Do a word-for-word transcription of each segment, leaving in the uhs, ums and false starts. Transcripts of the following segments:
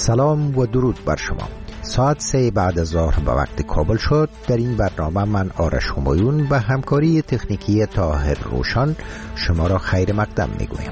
سلام و درود بر شما. ساعت سه بعد از ظهر به وقت کابل شد. در این برنامه من آرش همایون و همکاری تکنیکی طاهر روشن شما را خیر مقدم میگویم.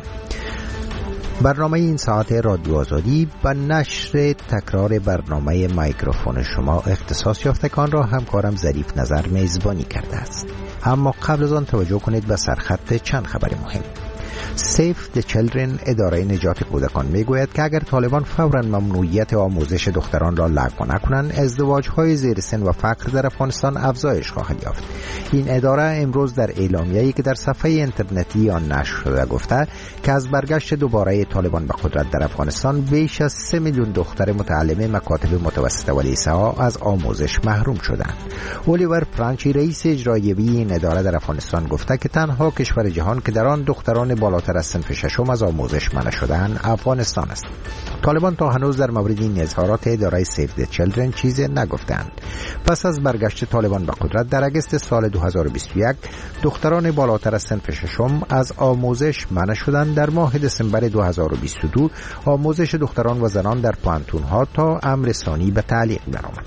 برنامه این ساعت رادیو آزادی به نشر تکرار برنامه میکروفون شما اختصاص یافتگان را همکارم ظریف نظر میزبانی کرده است. اما قبل از آن توجه کنید به سرخط چند خبر مهم. Save the Children اداره نجات کودکان میگوید که اگر طالبان فوراً ممنوعیت آموزش دختران را لغو نکنند، ازدواج‌های زیر سن و فقر در افغانستان افزایش خواهد یافت. این اداره امروز در اعلامیه‌ای که در صفحه اینترنتی آن نشر شده گفته که از برگشت دوباره طالبان به قدرت در افغانستان بیش از سه میلیون دختر متعلم مکاتب متوسطه و لیسه ها از آموزش محروم شدند. الیور فرانچی رئیس اجرایی این اداره در افغانستان گفته که تنها کشور جهان که در آن دختران بالاتر از صنف ششم از آموزش منع شدن افغانستان است. طالبان تا هنوز در مورد این اظهارات اداره سیو د چیلدرن چیزی نگفتند. پس از برگشت طالبان به قدرت در اگست سال دو هزار و بیست و یک دختران بالاتر از صنف ششم از آموزش منع شدند. در ماه دسامبر دو هزار و بیست و دو آموزش دختران و زنان در پانتون‌ها تا امر ثانی به تعلیق درآمد.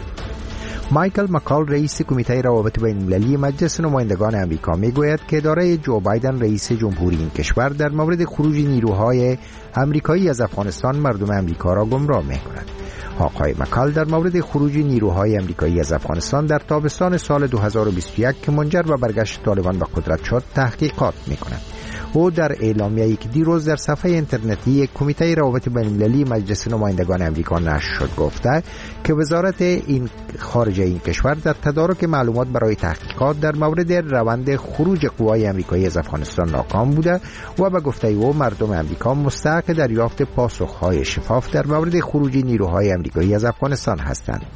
مایکل مکال رئیس کمیته روابط بین المللی مجلس نمایندگان امریکا میگوید که اداره جو بایدن رئیس جمهوری این کشور در مورد خروج نیروهای امریکایی از افغانستان مردم امریکا را گمراه می‌کند. آقای مکال در مورد خروج نیروهای امریکایی از افغانستان در تابستان سال دو هزار و بیست و یک که منجر به برگشت طالبان به قدرت شد تحقیقات می‌کند. او در اعلامیه‌ای که دیروز در صفحه اینترنتی کمیته روابط بین المللی مجلس نمایندگان امریکا نشر شد گفته که وزارت این خارجه این کشور در تدارک معلومات برای تحقیقات در مورد روند خروج قوای امریکایی از افغانستان ناکام بوده و به گفته او مردم امریکا مستحق دریافت پاسخ‌های شفاف در مورد خروج نیروهای امریکایی از افغانستان هستند.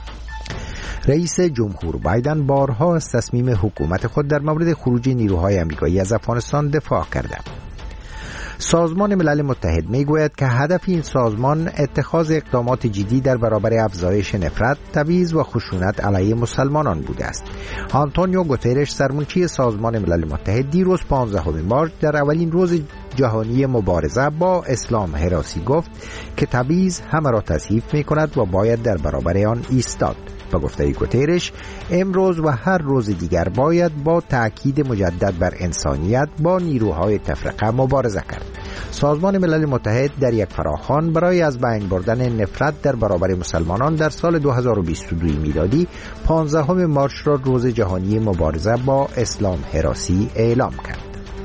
رئیس جمهور بایدن بارها از تصمیم حکومت خود در مورد خروج نیروهای امریکایی از افغانستان دفاع کرده. سازمان ملل متحد میگوید که هدف این سازمان اتخاذ اقدامات جدی در برابر افزایش نفرت، تبعیض و خشونت علیه مسلمانان بوده است. آنتونیو گوترش سرمنشی سازمان ملل متحد دیروز پانزدهم مارس در اولین روز جهانی مبارزه با اسلام هراسی گفت که تبعیض همه را تضعیف می‌کند و باید در برابر آن ایستاد. با گفته گوترش امروز و هر روز دیگر باید با تأکید مجدد بر انسانیت با نیروهای تفرقه مبارزه کرد. سازمان ملل متحد در یک فراخوان برای از بین بردن نفرت در برابر مسلمانان در سال دو هزار و بیست و دو میلادی پانزدهم مارس را روز جهانی مبارزه با اسلام هراسی اعلام کرد.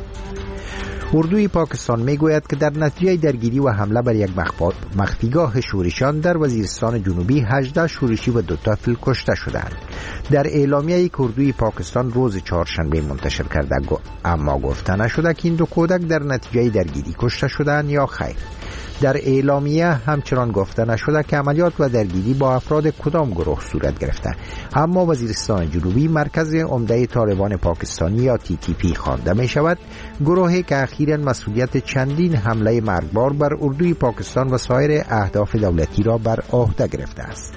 اردوی پاکستان میگوید که در نتیجه درگیری و حمله بر یک مخفیگاه شورشیان در وزیرستان جنوبی هجده شورشی و دو طفل کشته شدند. در اعلامیه‌ای که اردوی پاکستان روز چهارشنبه منتشر کرده اما گفته نشده که این دو کودک در نتیجه درگیری کشته شدند یا خیر. در اعلامیه همچنان گفته نشده که عملیات و درگیری با افراد کدام گروه صورت گرفته، اما وزیرستان جنوبی مرکز عمده طالبان پاکستانی یا تی تی پی خوانده می شود، گروهی که اخیراً مسئولیت چندین حمله مرگبار بر اردوی پاکستان و سایر اهداف دولتی را بر عهده گرفته است.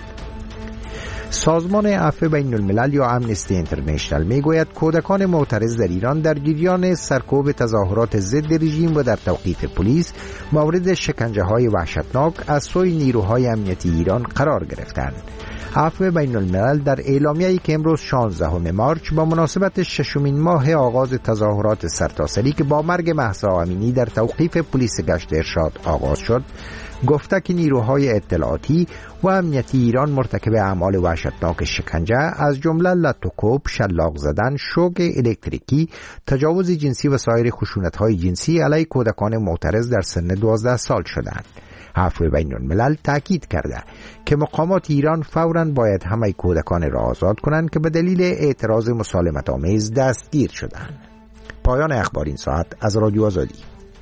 سازمان عفو بین الملل یا امنستی اینترنشنال میگوید کودکان معترض در ایران در جریان سرکوب تظاهرات ضد رژیم و در توقیف پلیس مورد شکنجه‌های وحشتناک از سوی نیروهای امنیتی ایران قرار گرفتند. عفو بین الملل در اعلامیه‌ای که امروز شانزدهم مارس با مناسبت ششمین ماه آغاز تظاهرات سرتاسری که با مرگ مهسا امینی در توقیف پلیس گشت ارشاد آغاز شد گفته که نیروهای اطلاعاتی و امنیتی ایران مرتکب اعمال وحشتناک شکنجه از جمله لط و کوب، شلاق زدن، شوک الکتریکی، تجاوز جنسی و سایر خشونت‌های جنسی علیه کودکان معترض در سن دوازده سال شدند. عفو بین الملل تاکید کرده که مقامات ایران فوراً باید همه کودکان را آزاد کنند که به دلیل اعتراض مسالمت آمیز دستگیر شدند. پایان اخبار این ساعت از رادیو آزادی.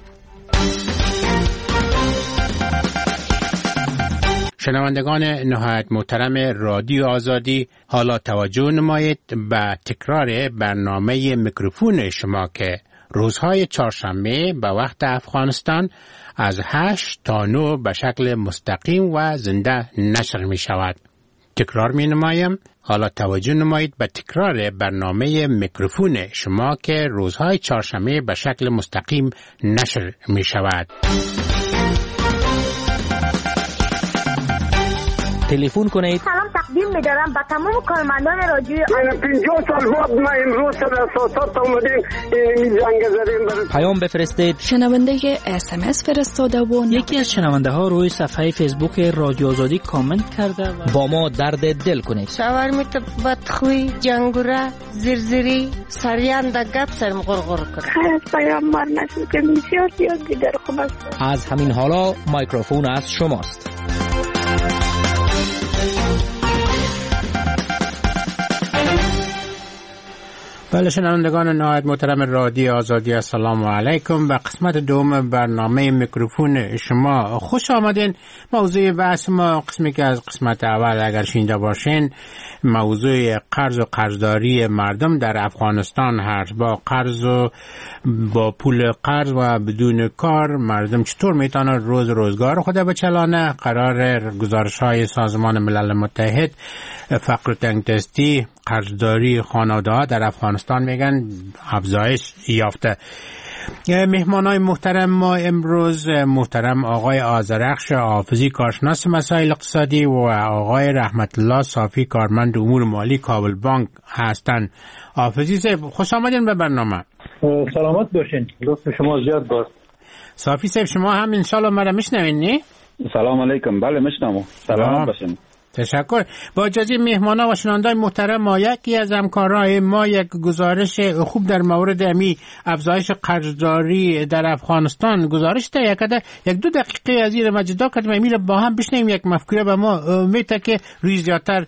شنوندگان نهایت محترم رادیو آزادی، حالا توجه نمایید به تکرار برنامه میکروفون شما که روزهای چهارشنبه به وقت افغانستان از هشت تا نه به شکل مستقیم و زنده نشر می شود. تکرار می نمایم. حالا توجه نمایید به تکرار برنامه میکروفون شما که روزهای چهارشنبه به شکل مستقیم نشر می شود. تلفن کنید. سلام تقدیم می‌دارم به تمام کارمندان رادیو. پنجاه سال بعد ما امروز سر اساسات اومدیم این زنگ زدیم. پیام بفرستید. شنونده اس ام اس فرستاده و یکی از شنونده ها روی صفحه فیسبوک رادیو آزادی کامنت کرده و با ما درد دل کنید. شاورمیت بدخوی جنگوره زرزری سریان دا گپ سرم غرغر کرد. خیلی پیام مار نشد که بسیار زیاد بیدار خوب است. از همین حالا مایکروفون از شماست. بله شنوندگان نهایت محترم رادیو آزادی، السلام علیکم. به قسمت دوم برنامه میکروفون شما خوش آمدین. موضوع بحث ما قسمی که از قسمت اول اگر شنیده باشین موضوع قرض و قرضداری مردم در افغانستان هست. با قرض و با پول قرض و بدون کار مردم چطور میتونه روز روزگار خود بچلانه. قرار گزارش های سازمان ملل متحد فقر و تنگدستی قرضداری خانواده ها در افغانستان میگن افزایش یافته. مهمانای محترم ما امروز محترم آقای آذرخش حافظی کارشناس مسائل اقتصادی و آقای رحمت الله صافی کارمند امور مالی کابل بانک هستند. حافظی صاحب خوش آمدین به برنامه. سلامت باشین. لطف شما زیاد باش. صافی صاحب شما هم انشالله مرا میشنوین نی؟ سلام علیکم. بله میشنوم. سلامت باشین. تشکر. با اجازه مهمانا و شنوندگان محترم ما یکی از همکارای ما یک گزارش خوب در مورد امی افزایش قرضداری در افغانستان گزارش ده یک یک دو دقیقه از این مجدا کردم امیر با هم بشنیم یک مفکوره به ما میته که روی زیادتر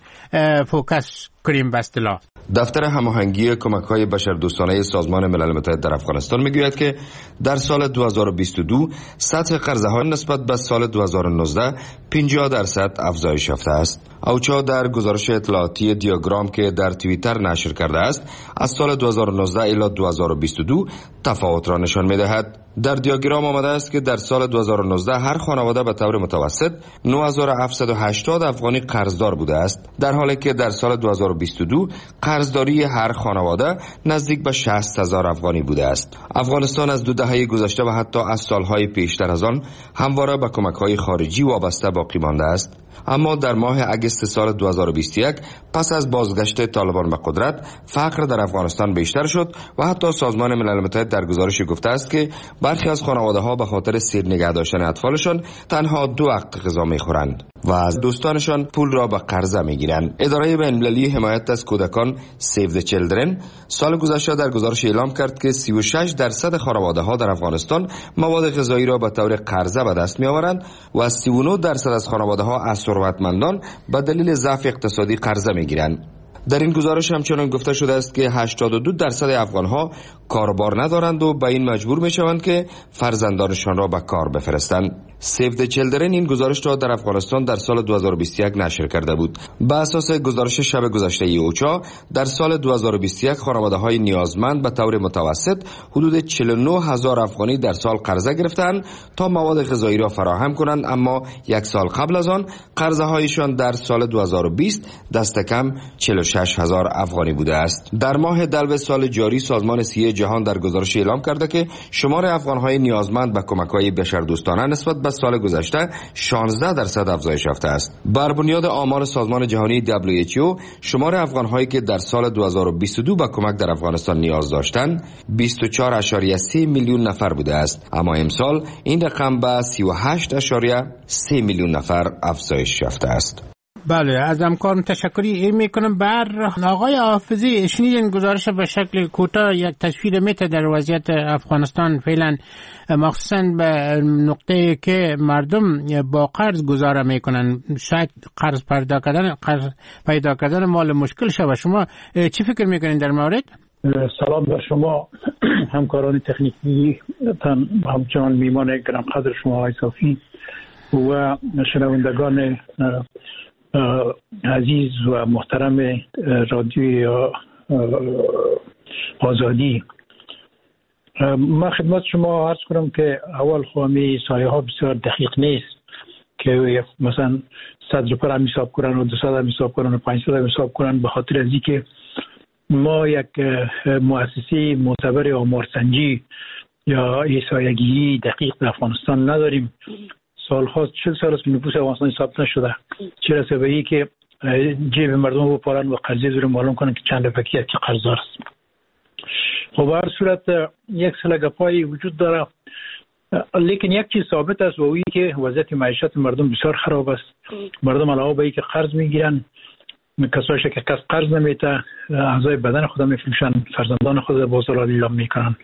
فوکس کنیم به اصطلاح. دفتر هماهنگی کمک‌های بشردوستانه سازمان ملل متحد در افغانستان میگوید که در سال دو هزار و بیست و دو سطح قرضه‌ها نسبت به سال دو هزار و نوزده پنجاه درصد افزایش یافته است. اوچا در گزارش اطلاعاتی دیاگرام که در توییتر نشر کرده است از سال دو هزار و نوزده الی دو هزار و بیست و دو تفاوت را نشان می‌دهد. در دیاگرام آمده است که در سال دو هزار و نوزده هر خانواده به طور متوسط نه هزار و هفتصد و هشتاد افغانی قرضدار بوده است، در حالی که در سال دو هزار و بیست و دو قرضداری هر خانواده نزدیک به شصت هزار افغانی بوده است. افغانستان از دو دهه گذشته و حتی از سالهای پیشتر از آن همواره به کمک‌های خارجی وابسته باقی مانده است. اما در ماه اگست سال دو هزار و بیست و یک پس از بازگشت طالبان به قدرت فقر در افغانستان بیشتر شد و حتی سازمان ملل متحد در گزارشی گفته است که برخی از خانواده‌ها به خاطر سیر نگه داشتن اطفالشان تنها دو وقت غذا می‌خورند و از دوستانشان پول را به قرضه می‌گیرند. اداره بین‌المللی حمایت از کودکان سیو د چیلدرن سال گذشته در گزارش اعلام کرد که سی و شش درصد خانواده‌ها در افغانستان مواد غذایی را به طور قرضه به دست می‌آورند و سی و نه درصد از خانواده‌ها از ثروتمندان به دلیل ضعف اقتصادی قرضه می‌گیرند. در این گزارش همچنان گفته شده است که هشتاد و دو درصد افغان‌ها کاربار ندارند و به این مجبور می‌شوند که فرزندانشان را به کار بفرستند. سیو د چیلدرن این گزارش را در افغانستان در سال دو هزار و بیست و یک نشر کرده بود. بر اساس گزارش شب گذشته اوچا در سال دو هزار و بیست و یک خانواده‌های نیازمند به طور متوسط حدود چهل و نه هزار افغانی در سال قرضه گرفتند تا مواد غذایی را فراهم کنند، اما یک سال قبل از آن قرضه‌هایشان در سال دو هزار و بیست دست کم چهل و شش هزار افغانی بوده است. در ماه دلو سال جاری سازمان صحت جهان در گزارش اعلام کرده که شمار افغان‌های نیازمند به کمک‌های بشردوستانه نسبت به سال گذشته شانزده درصد افزایش یافته است. بر بنیاد آمار سازمان جهانی دبلیو اچ او شمار افغان‌هایی که در سال دو هزار و بیست و دو به کمک در افغانستان نیاز داشتند بیست و چهار ممیز سه میلیون نفر بوده است، اما امسال این رقم به سی و هشت ممیز سه میلیون نفر افزایش یافته است. بله از همکارم تشکری میکنم. بر آقای حافظی شنیدین گزارش به شکل کوتاه یک تصویر میته در وضعیت افغانستان فعلا، مخصوصا به نقطه که مردم با قرض گذاره میکنن، شاید قرض پیدا کردن قرض پیدا کردن مال مشکل شه. شما چی فکر میکنین در مورد؟ سلام بر شما همکاران تکنیکی، همچنان میمان گرم قدر شما آقای صافی و شنوندگان عزیز و محترم رادیوی آزادی. من خدمت شما عرض کنم که اول خواهمی سایه ها بسیار دقیق نیست که مثلا صد روپه هم حساب کنن و دو صد هم حساب کنن و پنج صد هم حساب کنن، به خاطر از اینکه ما یک مؤسسه معتبر آمارسنجی یا احصایه‌گیری دقیق در افغانستان نداریم. سالها چهل سال است نفوس افغانستان حساب نشده، چه رسه به این که جیب مردم رو بپارن و قرضه زیر معلوم کنن که چند فکی که قرضدار است. خب هر صورت یک سلسله گپایی وجود داره، لیکن یک چیز ثابت است و اویی که وضعیت معیشت مردم بسیار خراب است. مردم علاوه بر اینکه قرض میگیرن، کسایی که کس قرض نمیته اعضای بدن خود میفروشن، فرزندان خود با بازار لیلام میکنن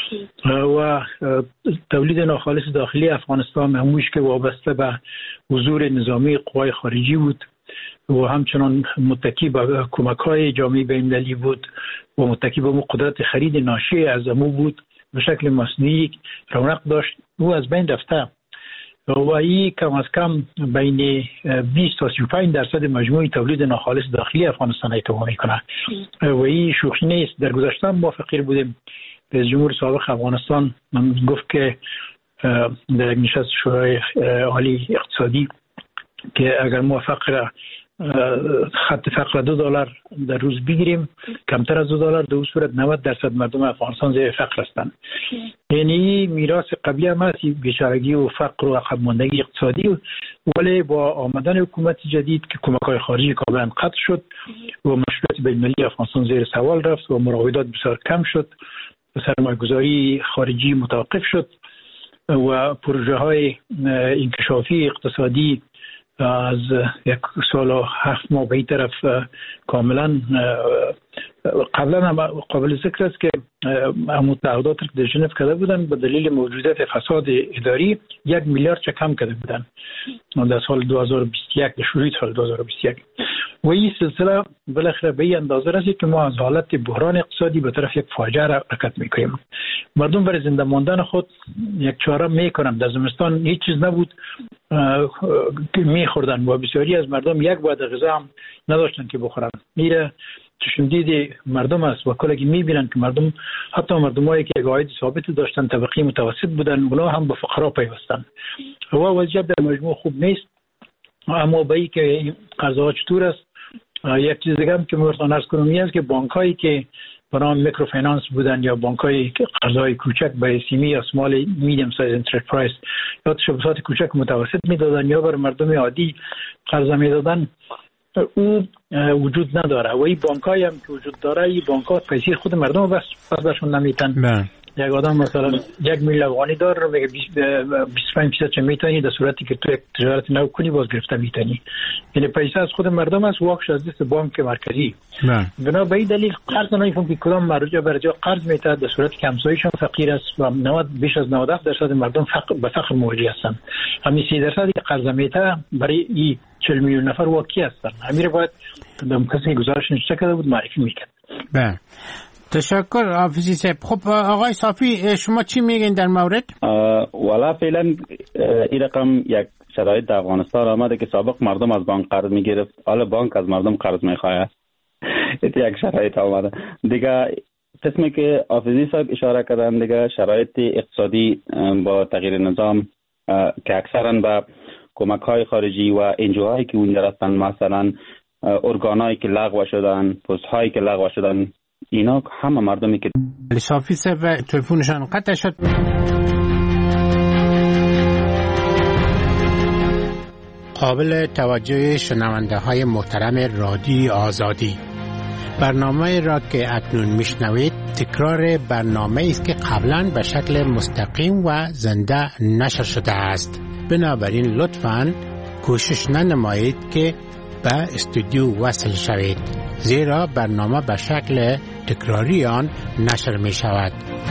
و تولید ناخالص داخلی افغانستان همونش که وابسته به حضور نظامی قوای خارجی بود و همچنان متکی به کمک‌های جامعه بین‌المللی بود و متکی به قدرت خرید ناشی از امو بود، به شکل مصنوعی رونق داشت، او از بین رفته و این کم از کم بین بیست تا سی و پنج درصد مجموع تولید ناخالص داخلی افغانستان ایتوا میکنه و این شوخی نیست. در گذشته ما فقیر بودیم. رئیس جمهور سابق افغانستان من گفت که در یک نشست شورای عالی اقتصادی که اگر ما فقر خط فقر دو دلار در روز بگیریم، کمتر از دو دلار، در اون صورت نود درصد مردم افغانستان زیر فقر هستند. یعنی میراث قبلی هم هست، بیچارگی و فقر و عقب ماندگی اقتصادی، ولی با آمدن حکومت جدید که کمک‌های خارجی کاملا قطع شد و مشروعیت بین‌المللی افغانستان زیر سوال رفت و مراودات بسیار کم شد و سرمایه‌گذاری خارجی متوقف شد و پروژه های انکشافی اقتصادی از یک سال و هفت ماه به این طرف کاملا قبلا هم قابل ذکر است که متحدات که در ژنو کرده بودن به دلیل موجودیت فساد اداری یک میلیارد چه کم کرده بودن در سال دو هزار و بیست و یک، در شروع سال دو هزار و بیست و یک و این سلسله بالاخره به این اندازه رسید که ما از حالت بحران اقتصادی به طرف یک فاجعه حرکت میکنیم. مردم برای زنده ماندن خود یک چاره میکنن. در زمستان هیچ چیز نبود که میخوردن و بسیاری از مردم یک وعده غذا هم نداشتن که بخورن. میره چشم دید مردم است و کلی که میبینن که مردم، حتی مردمایی که عاید ثابت داشتن، طبقه متوسط بودن، اونا هم به فقرا پیوستن و وضعیت در مجموع خوب نیست. اما به این که قرضها چطور است، یک چیز دیگه هم که می‌خواستم عرض کنم این است که بانک‌هایی که به نام میکروفینانس بودن یا بانک‌های قرضهای کوچک به اسمی یا سمال میدیم سایز انترپرایز یا تشبثات کوچک متوسط میدادن یا بر مردم عادی قرض میدادن، او وجود نداره و این بانک‌هایی هم که وجود داره، این بانک‌ها پیسه خود مردم بس پس برشون نمیتن. یک آدم مثلا یک میلیون افغانی داره رو میگه بیست و پنج درصد چه میتونی، در صورتی که تو یک تجارت نو کنی باز گرفته میتونی. یعنی پیسه از خود مردم است، واقعش از دست بانک مرکزی. بنا به این دلیل قرض نمیفهم که کدام مرجع برجا قرض میده، در صورتی که همسایه‌شون فقیر است و نود بیش از نود درصد مردم فقر به فقر مواجه هستند. همین سی درصدی که قرض میده برای این چهل میلیون نفر واقعی هستند. همین باید دم کسی گزارش نشته کرده بود معرفی میکرد. بله. تشکر حافظی صاحب. خب آقای صافی شما چی میگین در مورد؟ والا فعلا این رقم یک شرایط در افغانستان آمده که سابق مردم از بانک قرض میگرفت، حالا بانک از مردم قرض میخواه. یک شرایط آمده دیگه. قسمی که حافظی صاحب اشاره کردن دیگه، شرایط اقتصادی با تغییر نظام که اکثرا با کمک های خارجی و انجوهایی که اونجا هستن، مثلا ارگانایی که لغو شدن، پست هایی که لغو شدن، اینا همه مردمی که صافی صاحب تلفنشان قطع شد. قابل توجه شنونده های محترم رادیو آزادی، برنامه را که اکنون میشنوید تکرار برنامه است که قبلا به شکل مستقیم و زنده نشر شده است. بنابراین لطفاً کوشش ننمایید که به استودیو وصل شوید، زیرا برنامه به شکل تکراری آن نشر می شود.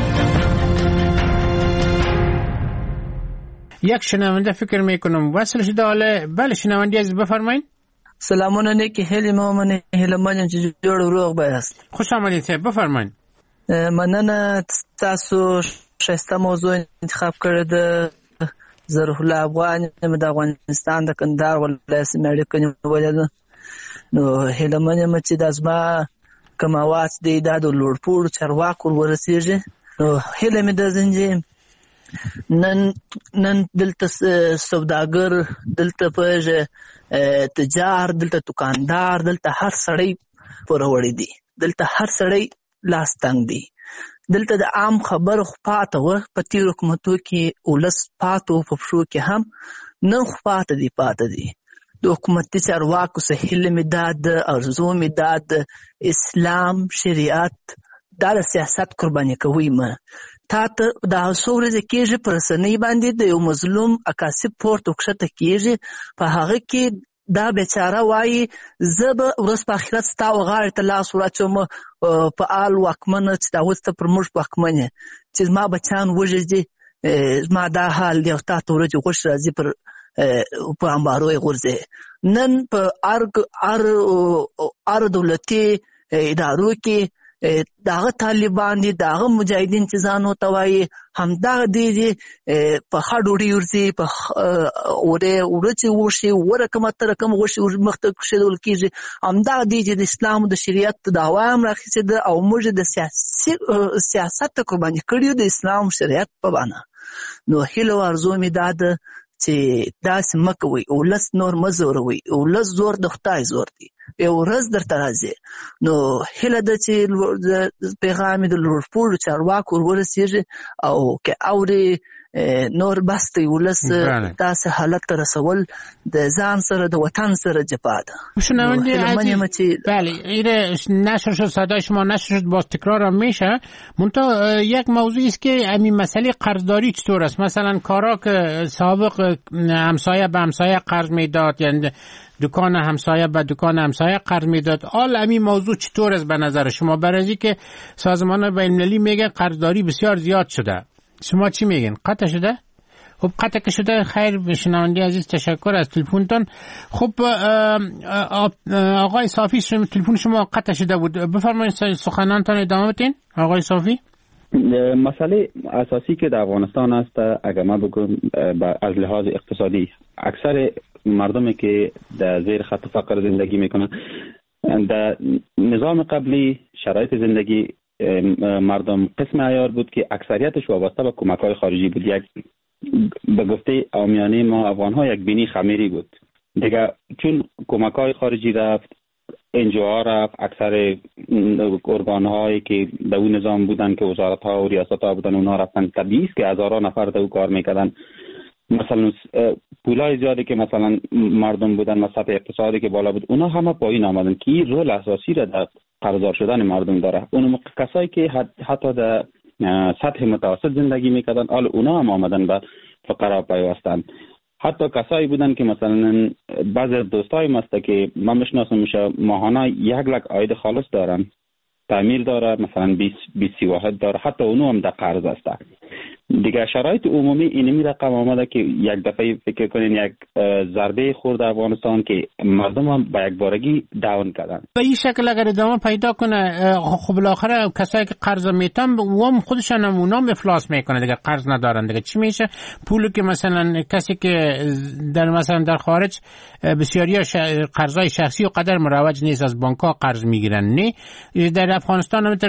یک شنونده فکر می کنم وصل شده. حالا بله شنونده از بفرمایید. سلامونه نیکی هلی مامانی هلی مانیم چی جور روغ بایست. خوش آمدید صاحب، بفرمایید. مننه تاسو شسته موضوع انتخاب کرده. ظرف الافغان د افغانستان د کندهار ولایت مېړه کني ولید نو هله منه مچ د ازما کما واس دی د لوړپور چرواکو ورسیږي نو هله مې د زنجي نن نن دلته سوداګر، دلته پېژ تجار، دلته دکاندار، دلته هر سړی پروري دي، دلته هر سړی لاس تنګ دي. دلته د عام خبر خو پاته و په تیر حکومتو کې ولس پاتو په پښو کې هم نن خو پاته دی پاته دی د حکومتي چارواکو څخه هیله مې دا د ارزو مې دا د اسلام شریعت دا د سیاست قرباني کوي ما تا ته دا څو ورځې کېږي په رسنۍ باندې د یو مظلوم عکاسي پورته کښته کېږي په هغه کې دا بیچاره وایي زه به ورځ په آخرت ستا و غاړې ته لاس وراچوم په آل واکمنه چې دا اوس ته پر موږ واکمن یې چې زما بچیان وږي دي زما دا حال دی او تا ته ورځې غوښې راځي پر په امبارو یې غورځي نن په هر دولتي ادارو کې داغه طالبان دي داغه مجاهدین چې ځان ورته وایي همدغه دی دي په ښه ډوډۍ ورځي په وره ورځي وشي وره کومه تر کوم غوښي مخته کښېدل کېږي همدغه دی چې د اسلام د شریعت دعوا هم راخیستې ده او موږ د سیاسي سیاست قرباني کړي د اسلام شریعت په بڼه نو هیله ارزو مې دا ده چې داسې مه کوئ ولس نور مه زوروئ ولس زور د خدای زور دی یو ورځ درته راځي نو هیله ده چې پیغام د لوړپوړو چارواکو ورورسېږي او که اوري نور بس دی ولس داسې حالت ته رسول د ځان سره د وطن سره جفا ده. شنونده عزیز بله ایره نشر شد صدای شما نشر شد باز تکرار هم میشه منتها یک موضوعی است که همین مسئله قرضداری چطور است مثلا کارا که سابق همسایه به همسایه قرض میداد یعنی دکان همسایه به دکان همسایه قرض میداد آل همین موضوع چطور است به نظر شما برای که سازمان بین المللی میگه قرضداری بسیار زیاد شده شما چی میگین قطع شده خب قطع که شده خیر شنونده عزیز تشکر از تلفنتون خب آقای صافی تلفن شما قطع شده بود بفرمایید سخنانتان ادامه بدین آقای صافی مسئله اساسی که در افغانستان است اگر ما بگم از لحاظ اقتصادی اکثر مردمی که در زیر خط فقر زندگی میکنن در نظام قبلی شرایط زندگی مردم قسم عیار بود که اکثریتش وابسته به کمک‌های خارجی بود یک به گفته عامیانه ما افغان‌ها یک بینی خمیری بود دیگه چون کمک‌های خارجی رفت انجوها رفت اکثر ارگان‌هایی که در اون نظام بودن که وزارت‌ها و ریاست‌ها بودن اونها رفتن طبیعی است که هزاران نفر در کار میکردن مثلا پولای زیادی که مثلا مردم بودن و سطح اقتصادی که بالا بود اونا همه پایین آمدن که این رول اساسی را در قرضدار شدن مردم داره اون کسایی که حتی در سطح متوسط زندگی میکردن حالا اونا هم آمدن به فقرا پیوستن حتی کسایی بودن که مثلا بعضی دوستای مسته که من میشناسم میشه ماهانه یک لک عاید خالص دارن تعمیر داره مثلا بیست بیست واحد داره حتی اونو هم در قرض است دیگه شرایط عمومی اینمی رقم آمده که یک دفعه فکر کنین یک ضربه خورد افغانستان که مردم هم با یک بارگی داون کردن به این شکل اگر ادامه پیدا کنه خب بالاخره کسایی که قرض میتن و خودشان هم اونام افلاس میکنه دیگه قرض ندارن دیگه چی میشه پولی که مثلا کسی که در مثلا در خارج بسیاری قرضای شخصی و قدر مروج نیست از بانک ها قرض میگیرن نه در افغانستان هم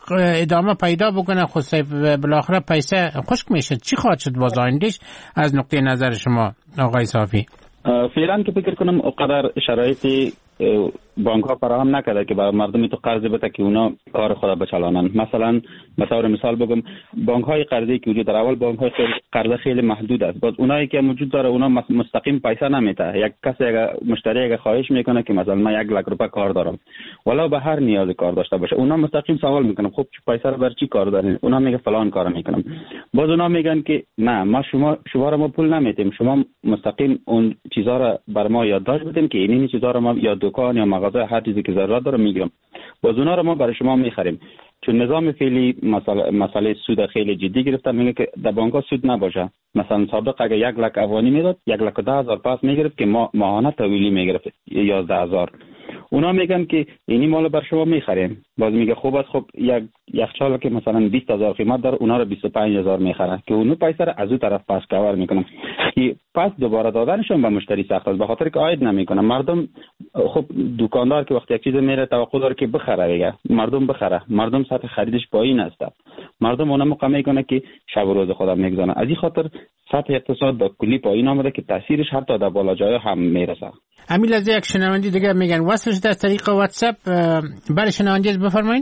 ادامه پیدا بکنه خود بالاخره پیسه خشک میشه چی خواهد شد باز آیندهش از نقطه نظر شما آقای صافی فعلا که فکر کنم اقدر شرایط بانک ها فراهم نکرده که برای مردمی تو قرض بده که اونا کار خود بچلانن مثلا مثلا مثال بگم بانک های قرضی که وجود در اول بانک های قرض خیلی محدود است باز اونایی که موجود داره اونا مستقیم پیسه نمیده یک کسی اگه مشتری اگه خواهش میکنه که مثلا من یک لک روپیه کار دارم ولی به هر نیاز کار داشته باشه اونا مستقیم سوال میکنن خب پیسه رو برای چی کار دارین اونا میگه فلان کارو میکنم باز اونا میگن که نه ما شما شما رو ما پول نمیدیم شما مستقیم اون چیزا رو بر ما یادداشت بدین که این چیزا رو ما یا دکان یا مغازه هر چیزی که ضرورت داره میگیرم باز اونا رو ما برای شما میخریم چون نظام فعلی مسئله مسئله سود خیلی جدی گرفتن میگه که در بانک ها سود نباشه مثلا سابق اگه یک لک افغانی میداد یک لک و ده هزار پس میگرفت که ما ماهانه طویلی میگرفت یازده هزار اونا میگن که اینی مال بر شما میخریم باز میگه خوب است خب یک یخچال که مثلا بیست هزار قیمت داره اونا رو بیست و پنج هزار میخره که اونو پیسه رو از اون طرف پس کور میکنن که پس دوباره دادنشون به مشتری سخت است به خاطر که عاید نمیکنه مردم خب دکاندار که وقتی یک چیز میره توقع داره که بخره دیگه مردم بخره مردم سطح خریدش پایین است مردم اون موقع میکنه که شب و روز خودم میگذارن از این خاطر سطح اقتصاد به کلی پایین آمده که تاثیرش حتی در بالا جای هم میرسه. امیل از یک شنوندی دیگه میگن وصلش از طریق واتساپ برای شنوندی بفرمایید.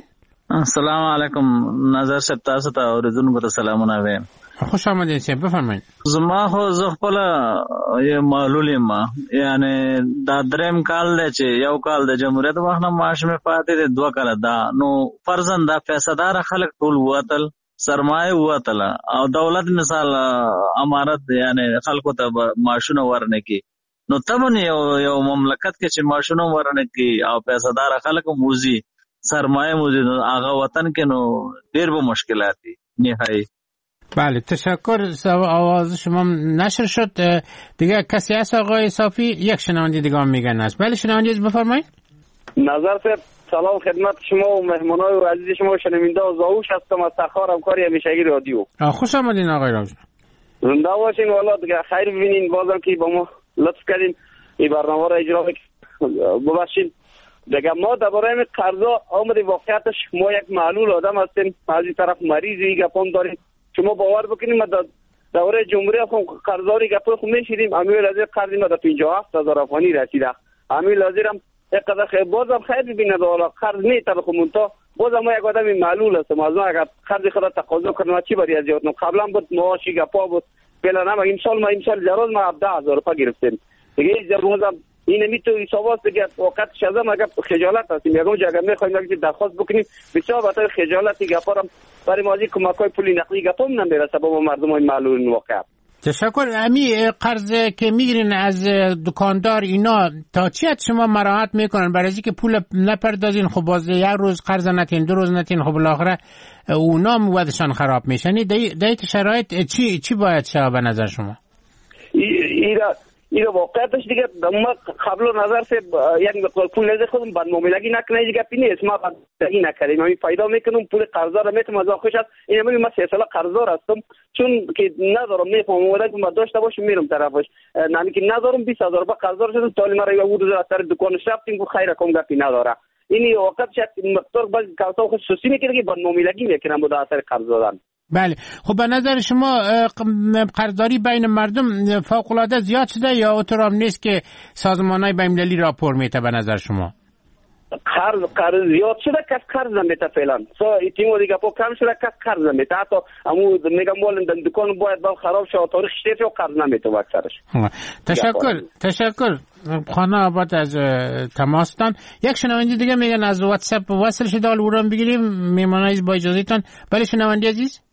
سلام علیکم نظر صاحب تاسو ته اوریدونکو ته سلامونه وایم. خوش آمدید صاحب بفرمایید. زما خو زه خپل یو معلول یم، یعنی دا دریم کال دی چې یو کال د جمهوریت وخت نه معاش مې پاتې دی، دوه کاله دا نو فرضاً دا پیسه‌دار خلک ټول ووتل، سرمایه ووتله او دولت مثال امارت یعنی خلکو ته معاشونه ورنکي، نو تمن یو یو مملکت کې چې معاشونه ورنکي او پیسه‌دار خلک موزي سرمایه موزي هغه وطن کې نو ډېر به مشکلات دي نهایی. بله تشکر. آواز شما نشر شد دیگه. کسی هست آقای صافی؟ یک شنونده دیگه هم میگن هست. بله شنونده بفرمایید. نظر صاحب سلام خدمت شما و مهمانای و عزیز شما و شنونده و زاوش هستم از سخار همکاری همیشگی رادیو. خوش آمدین آقای راوش. زنده باشین والا دیگه خیر ببینین، بازم که با ما لطف کردین این برنامه را اجرا ببخشین. دیگه ما درباره قرضا آمدیم، واقعیتش ما یک معلول آدم هستیم، از این طرف مریضی گپام داریم. شما باور بکنید ما دوره جمهوری خود قرضاری گپ خود میشیدیم، امیل لازم قرضی ما در پنجاه و هفت هزار افغانی رسیده، امیل لازم یک قدر خیلی بازم خیر ببینه والا قرض نیتر خمونتا بازم ما یک آدم معلول هستم، از ما اگر قرض خود تقاضا کنم چی بری از یاد نم قبلا بود معاشی گپا بود بلا نم این سال ما این سال جراز ما هفده هزار روپا گرفتیم دیگه جراز این میتو حسابات دیگه وقت شزم اگر خجالت هستیم یگان جگه میخوایم که درخواست بکنیم بسیار بطور خجالتی گپارم برای مازی کمکای پولی نقدی گپام نمیرسه با مردم های معلول واقعا. تشکر. امی قرض که میگیرین از دکاندار اینا تا چی حد شما مراعات میکنن برای اینکه پول نپردازین؟ خب باز یک روز قرض نتین، دو روز نتین، خب بالاخره اونا موادشان خراب میشن. در این شرایط چی چی باید شه به نظر شما؟ ایرا ایرا واقعیتش دیگه ما قبل نظر سے یعنی پول نزد خودم بد معاملگی نکنه دیگه پینی اسما بدی نکردیم. من فایده میکنم پول قرضا رو میتونم از خوش است. این من سه سال قرضدار هستم چون که ندارم میفهمم ولی ما داشته باشم میرم طرفش نمی که ندارم بیست هزار روپیه قرضدار شدم تا ما رو ورود از طرف دکانش رفتیم گفت خیر کم گپی نداره. این وقت شاید مقدار باز کارتا خصوصی میکنه که بد معاملگی میکنم با اثر قرض دادن. بله. خب به نظر شما قرضداری بین مردم فوق العاده زیاد شده یا اونطور نیست که سازمان‌های بین‌المللی راپور میده به نظر شما؟ قرض قرض زیاد شده کس قرض نمیده فعلا. سو ایتیمو دیگه پو کم شده کس قرض نمیده. حتی امو میگم مول دکان باید با خراب شه تاریخ شده و قرض نمیده اکثرش. تشکر. تشکر. خانه آباد از تماستان. یک شنونده دیگه میگن از واتساپ وصل شده الان بگیریم میمانای با اجازهتون. بله شنونده عزیز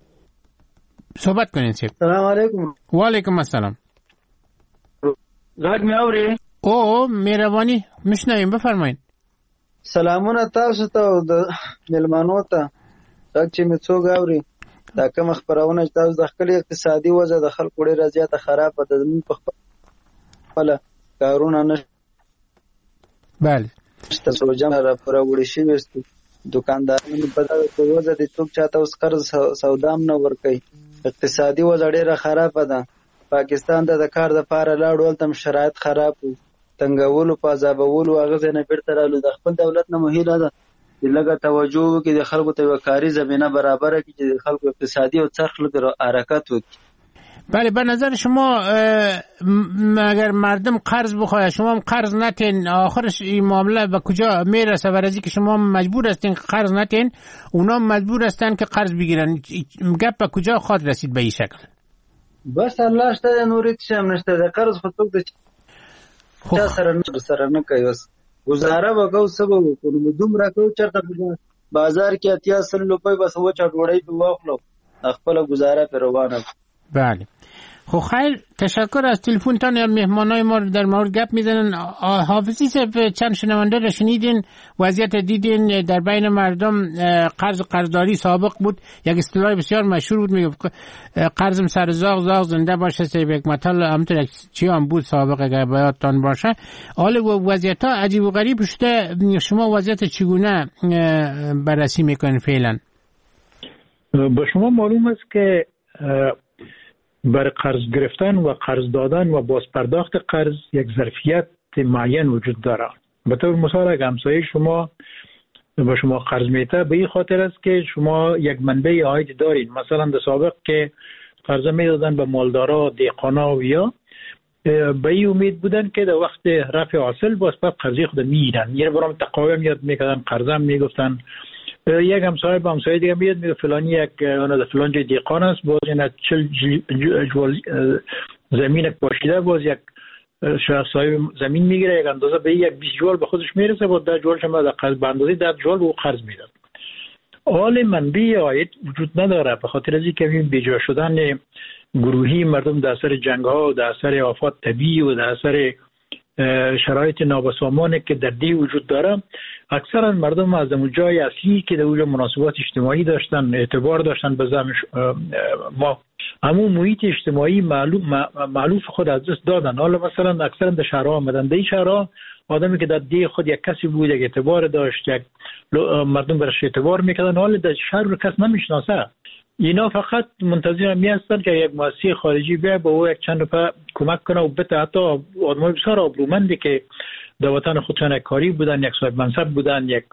صحبت کنین سیب. سلام علیکم. و علیکم السلام. غږ مې اوري؟ او مهرباني مشنویم بفرمایید. سلامونه تاسو ته او د ملمانو ته. غږ چې مې څوک اوري دا کوم خبرونه چې تاسو د خپل اقتصادي وضع د خلکو ډېره زیاته خرابه ده زموږ په خپله کارونه نه بله شته سوجم راپوره وړي شوي ستو دکاندارانو په دغه وضع د څوک چاته اوس قرض سودا هم نه ورکوي. اقتصادي وضع ډېره خرابه ده. پاکستان ته د کار دپاره لاړو هلته هم شرایط خراب وو، تنګولو په عذابولو هغه ځای نه بېرته رالو. د خپل دولت نه مو هیله ده چې لږه توجه وکړي د خلکو ته یوه کاري زمینه برابره کړي چې د خلکو اقتصادي او څرخ لږ حرکت وکړي. بله به نظر شما اگر مردم قرض بخواهد شما هم قرض نتین آخرش این معامله به کجا میرسه؟ برای اینکه شما مجبور هستین که قرض نتین اونا مجبور هستن که قرض بگیرن. گپ به کجا خواهد رسید به این شکل؟ بس الله شته نورې څه هم نشته. د قرض خو څوک د چا سره نه سره نه کوي. اوس ګزاره به کوو څه به وکړو نو دومره کوو چېرته په بازار کې اتیا سل روپۍ بس وچه ډوډۍ پې واخلو خپله ګزاره پې روانه. بله. خب خیر تشکر از تلفنتان. یا مهمانای ما در مورد گپ میزنن. حافظی صاحب چند شنونده را شنیدین، وضعیت دیدین در بین مردم. قرض قرضداری سابق بود، یک اصطلاح بسیار مشهور بود میگفت قرضم سر زاغ زاغ زنده باشه. سه یک مطلب همونطور چی هم بود سابق اگر بیاتتان باشه. حالا وضعیت ها عجیب و غریب شده. شما وضعیت چگونه بررسی میکنین فعلا؟ به شما معلوم است که برای قرض گرفتن و قرض دادن و بازپرداخت قرض یک ظرفیت معین وجود داره. به طور مثال اگر همسایه شما به شما قرض میده به این خاطر است که شما یک منبع عاید دارید. مثلا در سابق که قرض میدادن به مالدارا، دهقانا و یا به این امید بودن که در وقت رفع حاصل باز بعد قرضی خود میگیرن. یعنی برام تقاوم یاد میکردن، قرضم میگفتن یک همسایه با همسایه دیگه میاد میگه فلانی یک اون فلان جای دیقان است، باز اینا چل جول زمین پاشیده، باز یک شخصای زمین میگیره یک اندازه به یک بیست جول به خودش میرسه، با ده جول شما در قرض باندازی ده جول او قرض میده. حال منبع عاید وجود نداره، به خاطر از اینکه این بیجا شدن گروهی مردم در اثر جنگ ها و در اثر آفات طبیعی و در اثر شرایط نابسامانی که در دی وجود داره، اکثرا مردم از اون جای اصلی که در اونجا مناسبات اجتماعی داشتن، اعتبار داشتن به زعم ما، همون محیط اجتماعی معلوف خود از دست دادن. حالا مثلا اکثرا در شهرها آمدن، در این شهرها آدمی که در دی خود یک کسی بود، یک اعتبار داشت، یک مردم برش اعتبار میکردن، حالا در شهر رو کس نمیشناسه. اینا فقط منتظر می هستن که یک مؤسسه خارجی بیا با او یک چند روپه کمک کنه و بده. حتی آدمای بسیار آبرومندی که در وطن خودشان کاری بودن، یک صاحب منصب بودن، یک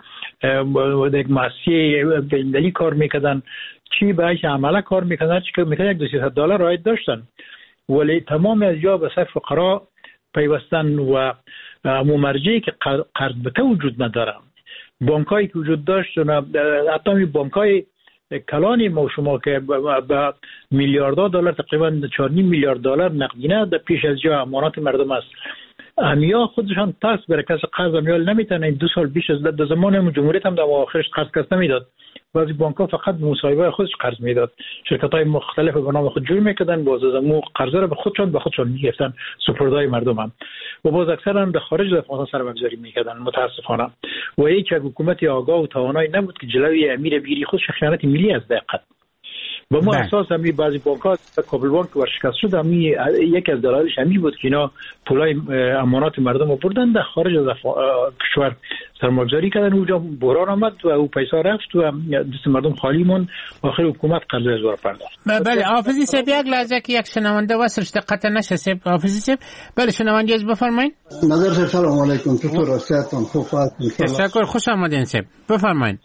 یک مؤسسه بین‌المللی کار میکردن، چی بهش عمله کار میکردن، چی که میکردن یک دو سیصد دلار عاید داشتن، ولی تمام از جا به صرف فقرا پیوستن و مرجعی که قرض بده وجود نداره. بانکایی که وجود داشت، حتی می بانکای کلانی ما شما که به میلیاردها دلار، تقریبا چهار و نیم میلیارد دلار نقدینه در پیش از جا امانات مردم است. امیا خودشان تاس برای کس قرض امیال نمیتونن. دو سال بیش از در زمان جمهوریت هم در آخرش قرض کس نمیداد. بعضی بانک‌ها فقط به مصاحبه خودش قرض میداد. شرکت‌های مختلف به نام خود جور میکردن، باز از مو قرض را به خودشان به خودشان میگرفتن، سپردای مردم هم. و باز اکثرا در خارج از افغانستان سرمایه‌گذاری میکردن متاسفانه. و هیچ حکومت آگاه و توانایی نبود که جلوی امیر بیری خودش خیانت ملی از دقت. با ما اساس همی بعضی بانک‌ها کابل بانک ورشکست شد، همی یک از دلایلش همی بود که اینا پولای امانات مردم رو بردن در خارج از کشور سرمایه‌گذاری کردن. اونجا بحران آمد و او پیسه رفت و دست مردم خالی موند. آخر حکومت قرض ازوار پرداخت. بله حافظی صاحب، یک لحظه که یک شنونده واسش قطع نشه صاحب. حافظی صاحب بله شنونده از بفرمایید. نظر صاحب سلام علیکم، چطور هستید؟ خوب هستید؟ تشکر، خوش آمدین صاحب، بفرمایید.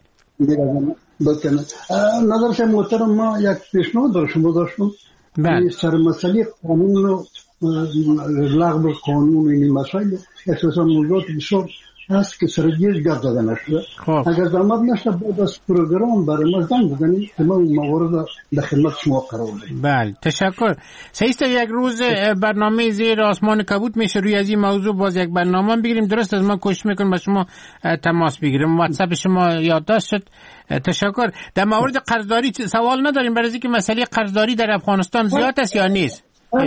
بکنه نظر صاحب محترم، ما یک پیشنهاد در شما داشتم. بله. سر مسئله قانون و لغو قانون این مسائل اساسا موضوعات بسیار هست که سرگیر گپ زده نشده. اگر زحمت نشه بعد از پروگرام برای ما زنگ بزنید که ما این موارد در خدمت شما قرار بدیم. بله تشکر. سیست یک روز برنامه زیر آسمان کبوت میشه روی از این موضوع باز یک برنامه بگیریم. درست از ما کوشش میکنیم با شما تماس بگیریم. واتساپ شما یادداشت شد. تشکر. در مورد قرضداری سوال نداریم، برای اینکه مسئله قرضداری در افغانستان زیاد است یا نیست؟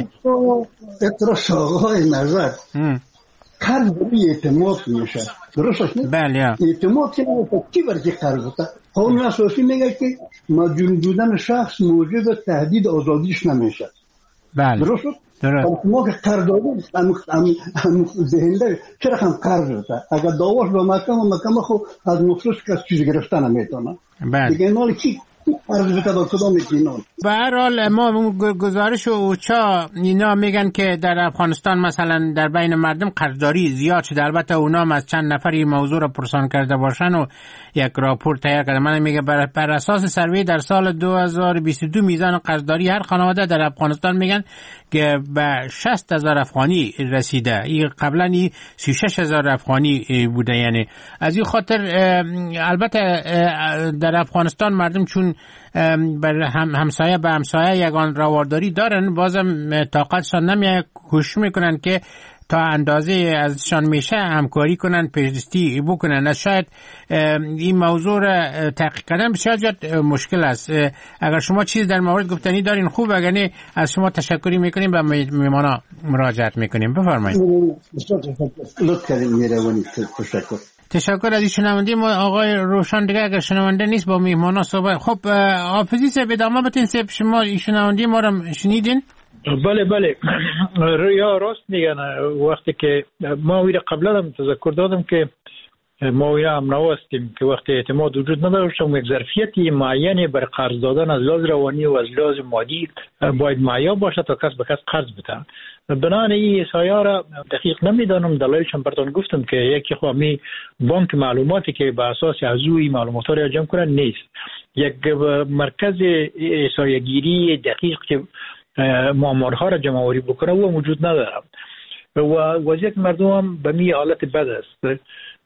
اطراف آقای نظر قرض بری اعتماد میشه، درست نیست؟ بله. اعتماد که نمیشه کی برای قرض بده؟ قانون اساسی میگه که مجنون بودن شخص موجب تهدید آزادیش نمیشه. بله. درست؟ درست. ما که قرض دادیم هم ذهنده چرا هم قرض بده؟ اگر دعواش به محکمه محکمه خو از مخصوص کس چیز گرفتن نمیتونه. بله. دیگه مال کی به هر حال ما گزارش اوچا اینا میگن که در افغانستان مثلا در بین مردم قرضداری زیاد شده. البته اونا هم از چند نفر این موضوع را پرسان کرده باشن و یک راپور تیار کرده. من میگه بر, بر اساس سروی در سال دو هزار و بیست و دو میزان قرضداری هر خانواده در افغانستان میگن که به شصت هزار افغانی رسیده. این قبلا این سی و شش هزار افغانی بوده. یعنی از این خاطر البته در افغانستان مردم چون بر هم همسایه به همسایه یگان روارداری دارن، بازم طاقتشان نمیاد، کوشش میکنن که تا اندازه ازشان میشه همکاری کنن، پیشرفتی بکنن. شاید این موضوع را تحقیق کردن بسیار زیاد مشکل است. اگر شما چیز در مورد گفتنی دارین خوب، اگر نه از شما تشکری میکنیم و میمانا مراجعت میکنیم. بفرمایید. لطف کردین میروانی. تشکر. تشکر از این شنونده ما آقای روشن. دیگه اگر شنونده نیست با میهمانا صحبت. خب حافظی صاحب ادامه بدین. صاحب شما این شنونده ما رو شنیدین؟ بله بله یا راست میگن. وقتی که ما ویره قبلا هم تذکر دادم که ما ویره هم نو هستیم که وقتی اعتماد وجود نداشتم یک ظرفیتی معینی بر قرض دادن از لحاظ روانی و از لحاظ مادی باید معیار باشه تا کس به کس قرض بده. بنابراین این سایه را دقیق نمیدانم. دلایلش هم براتون گفتم که یکی خو می بانک معلوماتی که به اساس ازوی معلومات را جمع کنن نیست. یک مرکز احصایه گیری دقیق که معامله‌ها را جمع آوری بکنه و موجود نداره و وضعیت مردم هم به می حالت بد است.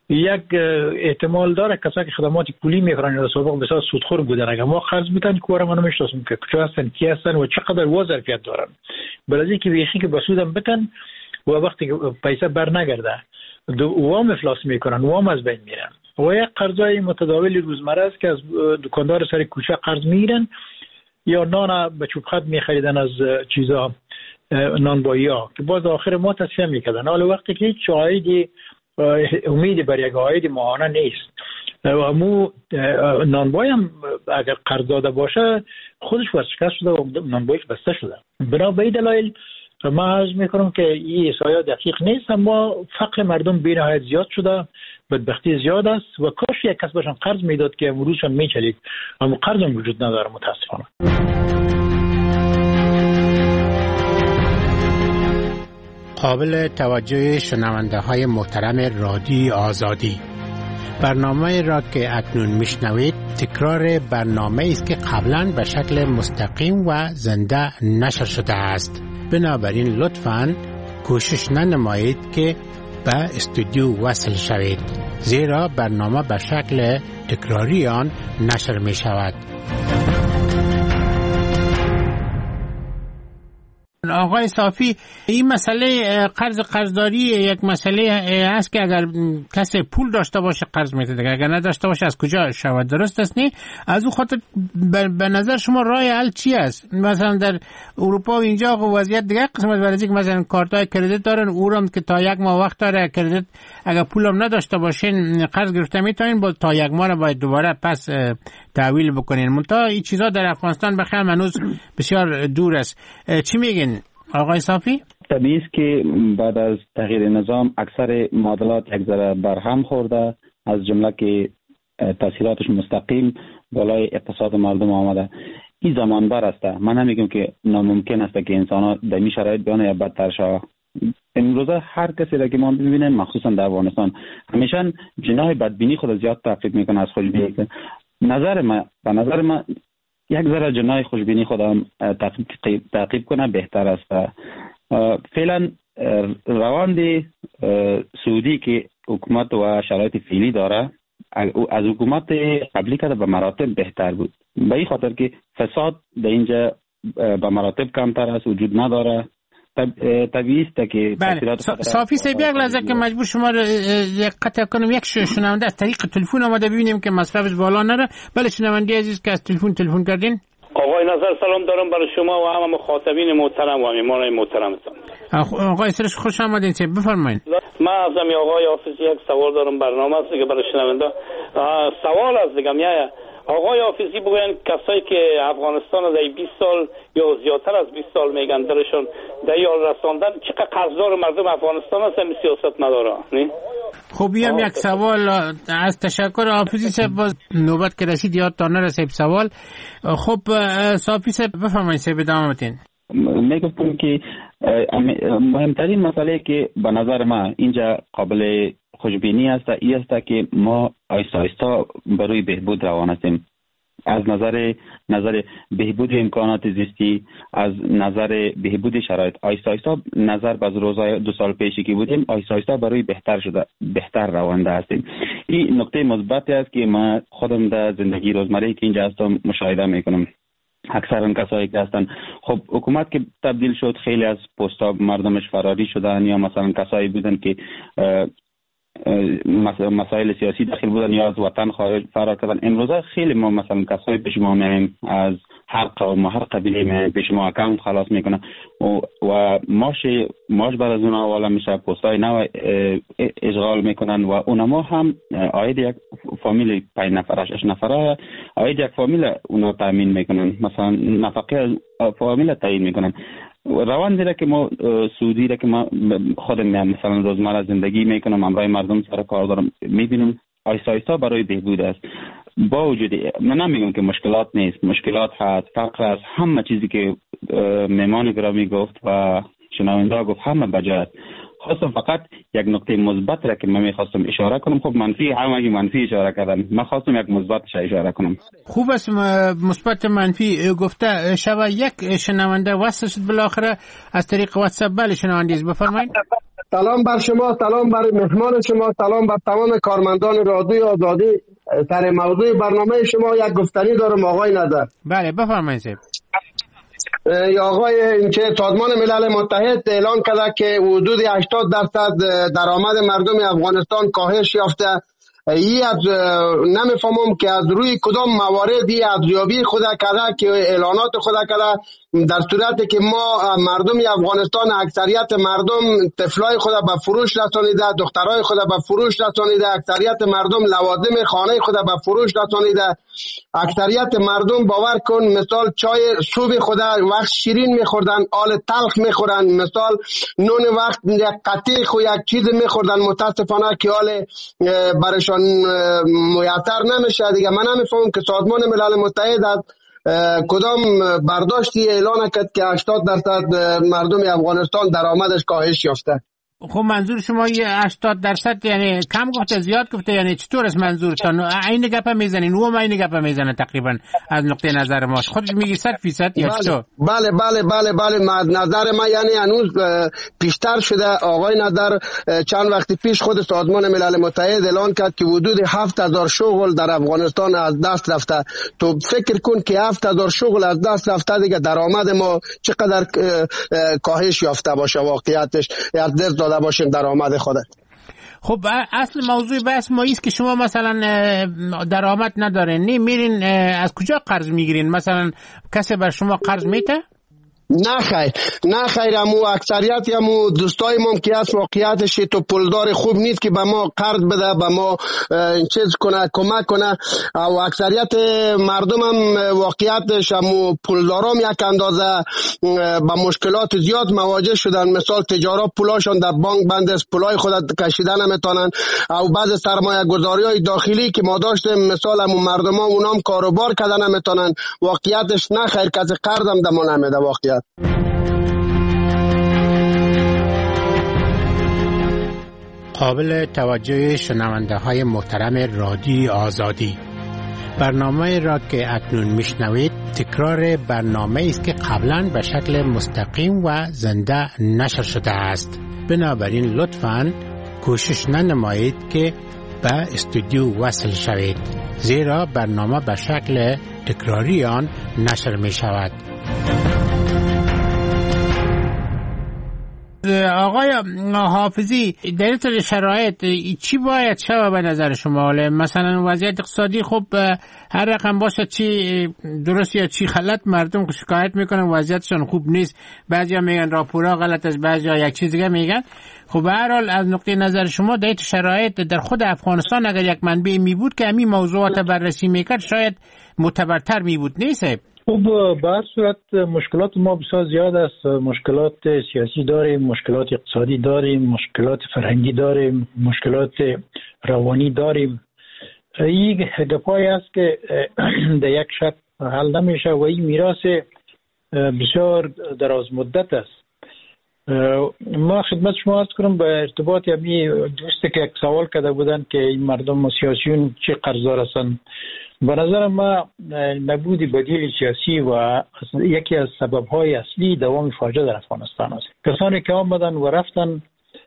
یک احتمال داره کسایی که خدمات پولی میکنن یا سابق بسیار سودخور بودن اگر ما قرض میتن کورا ما نمیشناسیم که کجا هستن کی هستن و چقدر ظرفیت دارن بلکه که بیخی که بسودم بتن و وقتی که پیسه بر نگرده وام افلاس میکنن وام از بین میرن و یک قرضای متداول روزمره است که از دکاندار سر کوچه قرض میگیرن یا نان به چوب خط میخریدن از چیزا نانبایی ها که باز آخر ما تصفیه میکردن حالا وقتی که هیچ عایدی امید بر یک عاید ماهانه نیست و مو نانبایی هم اگر قرض داده باشه خودش ورشکست شده و نانباییش بسته شده بنا به این دلایل ما عرض میکنم که این احصایات دقیق نیست اما فقر مردم بی نهایت زیاد شده بدبختی زیاد است و کاش یک کس باشن قرض میداد که امروزشان میچلید اما قرض هم وجود نداره متاسفانه. قابل توجه شنونده های محترم رادیوی آزادی، برنامه را که اکنون میشنوید تکرار برنامه است که قبلا به شکل مستقیم و زنده نشر شده است. بنابراین لطفاً کوشش ننمایید که به استودیو وصل شوید زیرا برنامه به شکل تکراری آن نشر می شود. آقای صافی، این مسئله قرض قرضداری یک مسئله است که اگر کسی پول داشته باشه قرض میده، اگر نداشته باشه از کجا شود؟ درست است نه؟ از اون خاطر به نظر شما راه حل چی است؟ مثلا در اروپا و اینجا وضعیت دیگه قسمت برای که مثلا کارتای کردیت دارن، اورم که تا یک ماه وقت داره کردیت، اگر پولم نداشته باشین قرض گرفته میتونین با تا یک ماه باید دوباره پس تحویل بکنین. منتها این چیزا در افغانستان بخیر هنوز بسیار دور است. چی میگین آقای صافی؟ طبیعی است که بعد از تغییر نظام اکثر معادلات یک ذره برهم خورده، از جمله که تاثیراتش مستقیم بالای اقتصاد مردم آمده. این زمان بر است. من نمیگم که ناممکن است که انسان‌ها در این شرایط بیان یا بدتر شود. امروزه هر کسی را که ما ببینیم مخصوصا در افغانستان همیشه جناح بدبینی خود زیاد تعقیب میکنه از خوشبینی. نظر ما به نظر ما یک ذره جناح خوشبینی خودم تعقیب تعقیب کنه بهتر است. فعلا روند سعودی که حکومت و شرایط فعلی داره از حکومت قبلی که به مراتب بهتر بود، به این خاطر که فساد در اینجا به مراتب کمتر است، وجود نداره. طبیعی است که بله. صافی صاحب یک لحظه که مجبور شما یک قطع کنم، یک شنونده از طریق تلفن آمده ببینیم که مصرفش بالا نره. بله شنونده عزیز که از تلفن تلفن کردین. آقای نظر سلام دارم برای شما و همه مخاطبین محترم و میهمانان محترمتون. آقای سرش خوش آمدین، چه بفرمایید. من از می آقای حافظی یک سوال دارم، برنامه است که برای شنونده سوال است دیگه. میایه آقای حافظی بگوین کسایی که افغانستان در بیست سال یا زیادتر از بیست سال میگن درشون در یال رساندن، چقدر قرضدار مردم افغانستان هستن سیاست نداره؟ نه خب هم یک سوال از تشکر حافظی صاحب، باز نوبت که رسید یاد تا نرسید سوال. خب صافی صاحب بفرمایید صاحب ادامه بدین. میگفتم که مهمترین مسئله که به نظر من اینجا قابل خوشبینی است این است که ما آیسته آیسته برای بهبود روان هستیم. از نظر نظر بهبود امکانات زیستی، از نظر بهبود شرایط آیسته آیسته نظر به روزای دو سال پیشی که بودیم آیسته آیسته برای بهتر شده بهتر روانده هستیم. این نکته مثبتی است که ما خودم در زندگی روزمره که اینجا هستم مشاهده میکنم. اکثر کسایی که هستن، خب حکومت که تبدیل شد خیلی از پست‌ها مردمش فراری شدن، یا مثلا کسایی بودن که مسائل سیاسی داخل بودن یا از وطن خارج فرار کردن. امروزه خیلی ما مثلا کسایی پیش ما میایم از هر قوم و هر قبیله میایم پیش ما اکانت خلاص میکنن و, و ماش ماش بعد از اونها والا میشه، پستای نو اشغال میکنن و اونما هم عاید یک فامیل پنج نفره شش نفره عاید یک فامیل اونا تامین میکنن، مثلا نفقه فامیل تعیین میکنن. روان دیره که ما سعودی را که ما خودم مثلا روزمره زندگی میکنم، امرای مردم سر کار دارم میبینم آیسته آیسته برای بهبود است. با وجود من نمیگم که مشکلات نیست، مشکلات هست، فقر است، همه چیزی که مهمان گرامی گفت و شنونده گفت همه بجا است. خواستم فقط یک نکته مثبت را که من میخواستم اشاره کنم. خب منفی همه منفی اشاره کردم، من خواستم یک مثبتش اشاره کنم. خوب است مثبت منفی گفته. شب یک شنونده وصل شد بالاخره از طریق واتساپ. بله شنونده بفرمایید. سلام بر شما، سلام بر مهمان شما، سلام بر تمام کارمندان رادیو آزادی. سر موضوع برنامه شما یک گفتنی دارم آقای نظر. بله بفرمایید. آقای اینکه سازمان ملل متحد اعلان کرده که حدود هشتاد درصد درآمد مردم افغانستان کاهش یافته. ای از نمیفهمم که از روی کدام مواردی ارزیابی خود کرده که اعلانات خود کرده، در صورتی که ما مردم افغانستان اکثریت مردم طفلای خود به فروش رسانیده، دخترای خود به فروش رسانیده، اکثریت مردم لوازم خانه خود به فروش رسانیده، اکثریت مردم باور کن مثال چای صبح خود وقت شیرین میخوردن، آل تلخ میخورن، مثال نون وقت یک قطیق و یک چیز میخوردن، متاسفانه که حال برشان میسر نمیشه دیگه. من نمیفهمم که سازمان ملل متحد از کدام برداشتی اعلان کرد که هشتاد درصد مردم افغانستان درآمدش کاهش یافته. خب منظور شما یه هشتاد درصد یعنی کم گفته زیاد گفته، یعنی چطور است منظورتان؟ این گپ میزنین و ما این گپ میزنه تقریبا از نقطه نظر ما خودش میگی صد فیصد یا چطور؟ بله بله بله بله نظر ما یعنی هنوز پیشتر شده. آقای نظر چند وقت پیش خود سازمان ملل متحد اعلان کرد که حدود هفت هزار شغل در افغانستان از دست رفته. تو فکر کن که هفت هزار شغل از دست رفته دیگه درآمد ما چقدر کاهش یافته باشه واقعیتش، از دست داده باشیم درآمد خود. خب اصل موضوع بحث ما است که شما مثلا درآمد ندارین، نه میرین از کجا قرض میگیرین؟ مثلا کسی بر شما قرض میده؟ نه خیر نه خیر امو اکثریت امو دوستای ما که از واقعیتش تو پولدار خوب نیست که به ما قرض بده، به ما چیز کنه، کمک کنه. و اکثریت مردم هم واقعیتش امو پولدارام یک اندازه با مشکلات زیاد مواجه شدن. مثال تجارت پولاشون در بانک بند است، پولای خود کشیدن نمیتونن. او بعض سرمایه گذاری های داخلی که ما داشتیم مثال امو مردم ها اونام کاروبار کردن نمیتونن. واقعیتش نه خیر کسی قرض هم دمون نمیده. واقعیت قابل توجه شنونده های محترم رادیو آزادی، برنامه را که اکنون میشنوید تکرار برنامه است که قبلا به شکل مستقیم و زنده نشر شده است. بنابراین لطفاً کوشش ننمایید که به استودیو وصل شوید، زیرا برنامه به شکل تکراری آن نشر می شود. آقای حافظی، در این شرایط چی باید شود به نظر شما؟ مثلا وضعیت اقتصادی خب هر رقم باشه، چی درست یا چی غلط، مردم شکایت میکنن وضعیتشون خوب نیست، بعضیا میگن راپورا غلط است، بعضیا یک چیز دیگه میگن. خب به هر حال از نقطه نظر شما در این شرایط در خود افغانستان اگر یک منبع می بود که همین موضوعات بررسی میکرد شاید معتبرتر می بود، نیست؟ خب به هر صورت مشکلات ما بسیار زیاد است. مشکلات سیاسی داریم، مشکلات اقتصادی داریم، مشکلات فرهنگی داریم، مشکلات روانی داریم. این گپایی است که در یک شب حل نمیشه و این میراث بسیار دراز مدت است. ما خدمت شما عرض کنم به ارتباط همین دوستی که یک سوال کرده بودن که این مردم و سیاسیون چه قرضدار هستند. به نظر ما نبود بدیل سیاسی و یکی از سبب‌های اصلی دوام فاجعه در افغانستان است. کسانی که آمدن و رفتن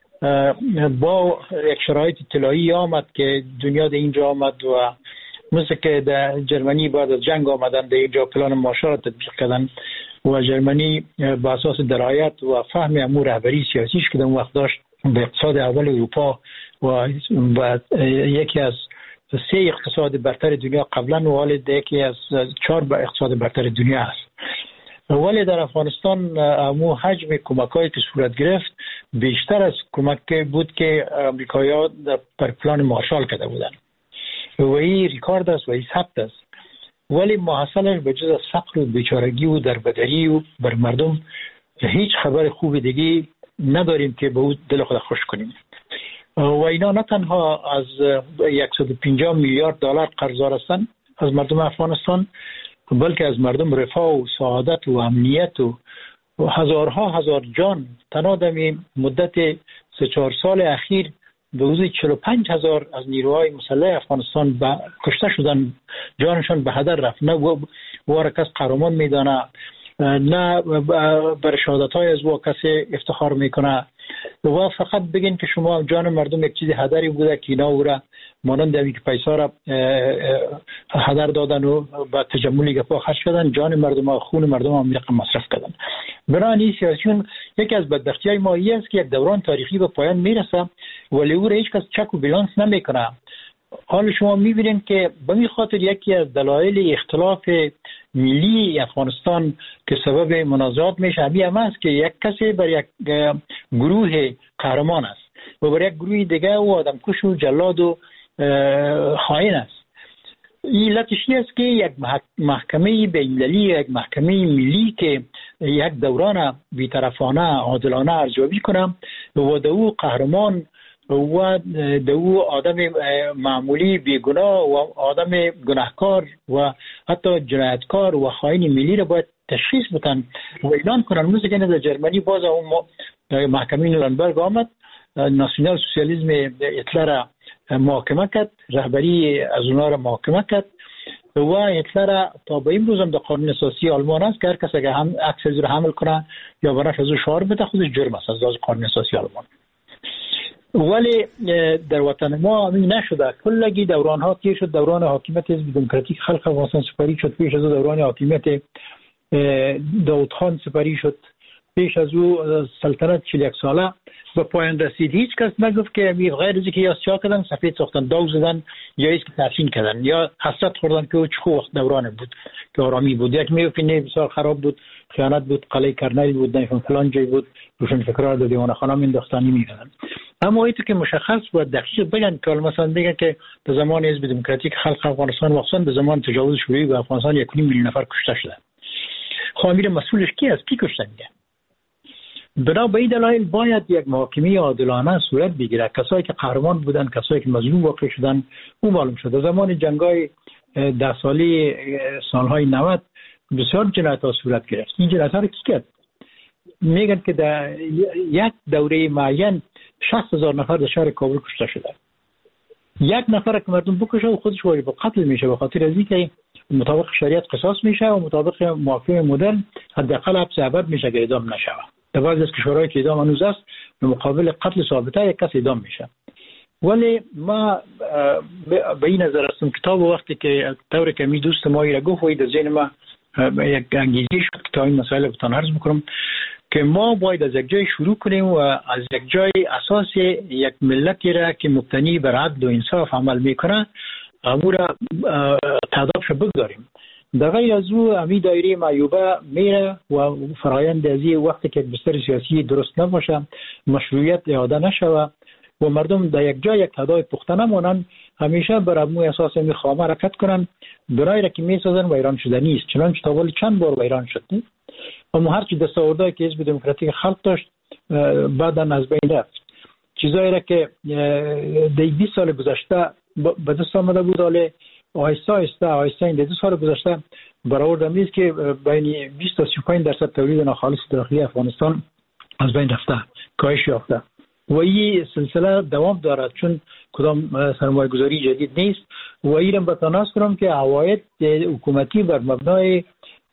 با یک شرایط طلایی آمد که دنیا در اینجا آمد و مثل که در جرمنی بعد از جنگ آمدن در اینجا پلان مارشال را تطبیق کردن و جرمنی به اساس درایت و فهم امور رهبری سیاسیش که در اون وقت داشت به اقتصاد اول اروپا و یکی از سه اقتصاد برتر دنیا قبلا و حال یکی از چهار اقتصاد برتر دنیا است. ولی در افغانستان امو حجم کمک‌هایی که صورت گرفت بیشتر از کمک بود که امریکایی‌ها در پلان مارشال کرده بودند و این ریکارد است و این ثبت است. ولی محصلش به جز از فقر و بیچارگی و دربدری و بر مردم هیچ خبر خوب دیگه نداریم که به او دل خود خوش کنیم. و اینا نه تنها از صد و پنجاه میلیارد دلار قرضدار هستند از مردم افغانستان، بلکه از مردم رفاه و سعادت و امنیت و هزارها هزار جان تنها در مدت سه چهار سال اخیر به حدود چهل و پنج هزار از نیروهای مسلح افغانستان کشته شدن، جانشان به هدر رفت. نه واره کس قهرمان میدانه، نه بر شهادت‌های از او کسی افتخار میکنه. و فقط بگین که شما جان مردم یک چیز هدری بوده که اینا او را مانند دوی که پیسا را هدر دادن و با تجملی گپا خرج کردن، جان مردم و خون مردم هم یک مصرف کردن. بنابراین سیاسیون یکی از بدبختی های ما است که یک دوران تاریخی به پایان میرسه ولی او را هیچ کس چک و بیلانس نمیکنه. حال شما میبینید که به می خاطر یکی از دلایل اختلاف ملی افغانستان که سبب منازعات میشه همین هم است که یک کسی بر یک گروه قهرمان است و بر یک گروه دیگه و آدمکش و جلاد و خائن است. این علتش است که یک محکمه بین‌المللی، یک محکمه ملی که یک دوران بی‌طرفانه عادلانه ارزیابی کنه و دو قهرمان و دو آدم معمولی بیگناه و آدم گناهکار و حتی جنایتکار و خائن ملی را باید تشخیص بدن و اعلان کنن. مثل که در جرمنی باز اون محکمه نورنبرگ آمد، ناسیونال سوسیالیسم هیتلر را محاکمه کرد، رهبری از اونها را محاکمه کرد و هیتلر تا به امروز هم در قانون اساسی آلمان است که هر کس اگر هم عکس از حمل کنه یا برای از شعار بده خودش جرم است از قانون اساسی آلمان. ولی در وطن ما همین نشده. کلگی دوران ها طی شد، دوران حاکمیت حزب دموکراتیک خلق افغانستان سپری شد، پیش از او دوران حاکمیت داود خان سپری شد، پیش از او سلطنت چهل و یک ساله به پایان رسید. هیچ کس نگفت که غیر از اینکه یا سیاه کردن، سفید ساختن، داغ زدن یا ایست که تحسین کردن یا حسرت خوردن که او چه وقت دوران بود که آرامی بود. یک میگفت نه بسیار خراب بود، خیانت بود، قلعه کرنل بود، نه فلان جای بود، روشن فکرها در دیوان خانه مینداختن می‌کردن. اما ایت که مشخص بود دقیق بگن که مثلا بگن که در زمان حزب دموکراتیک خلق افغانستان واقعا در زمان تجاوز شوروی به افغانستان یک میلیون نفر کشته شدن. خامیر مسئولش کی است؟ کی کشته میگه؟ بنا به این دلایل باید یک محاکمه عادلانه صورت بگیره. کسایی که قهرمان بودن، کسایی که مظلوم واقع شدن او معلوم شد. در زمان جنگ‌های ده سالی سالهای نود بسیار جنایت‌ها صورت گرفت. این جنایت‌ها رو کی کرد؟ میگن که در یک دوره معین شصت هزار نفر در شهر کابل کشته شده. یک نفر که مردم بکشه و خودش واجب قتل میشه به خاطر از اینکه مطابق شریعت قصاص میشه و مطابق محاکمه مدرن حداقل حبس ابد میشه که اعدام نشه. در بعضی از کشورهای که اعدام هنوز است به مقابل قتل ثابته یک کس اعدام میشه. ولی ما به این نظر هستم کتاب وقتی که طور که می دوست ما را گفت و در ذهن ما یک انگیزه شد که تا این مسائل بتان عرض بکنم که ما باید از یک جای شروع کنیم و از یک جای اساس یک ملتی را که مبتنی بر عدل و انصاف عمل میکنه امور تعدادش بگذاریم. در غیر از او امی دایره معیوبه میره و فرایند ازی وقتی که بستر سیاسی درست نباشه، مشروعیت اعاده نشوه و مردم در یک جای یک تعداد پخته نمونن، همیشه بر امو اساس می خامه حرکت کنن. برای را که میسازن ویران شده نیست، چنانچه تا ولی چند بار ویران شد. اما هر چی دستاوردهایی که حزب دموکراتیک خلق داشت بعداً از بین رفت. چیزایی را که در بیست سال گذشته به دست آمده بود، حالا آهسته آهسته آهسته این دو سال گذشته برآورده میست که بین بیست تا سی و پنج درصد تولید ناخالص داخلی افغانستان از بین رفته، کاهش یافته و این سلسله دوام دارد چون کدام سرمایه گذاری جدید نیست. و این به تناس کنم که عواید حکومتی بر مبنای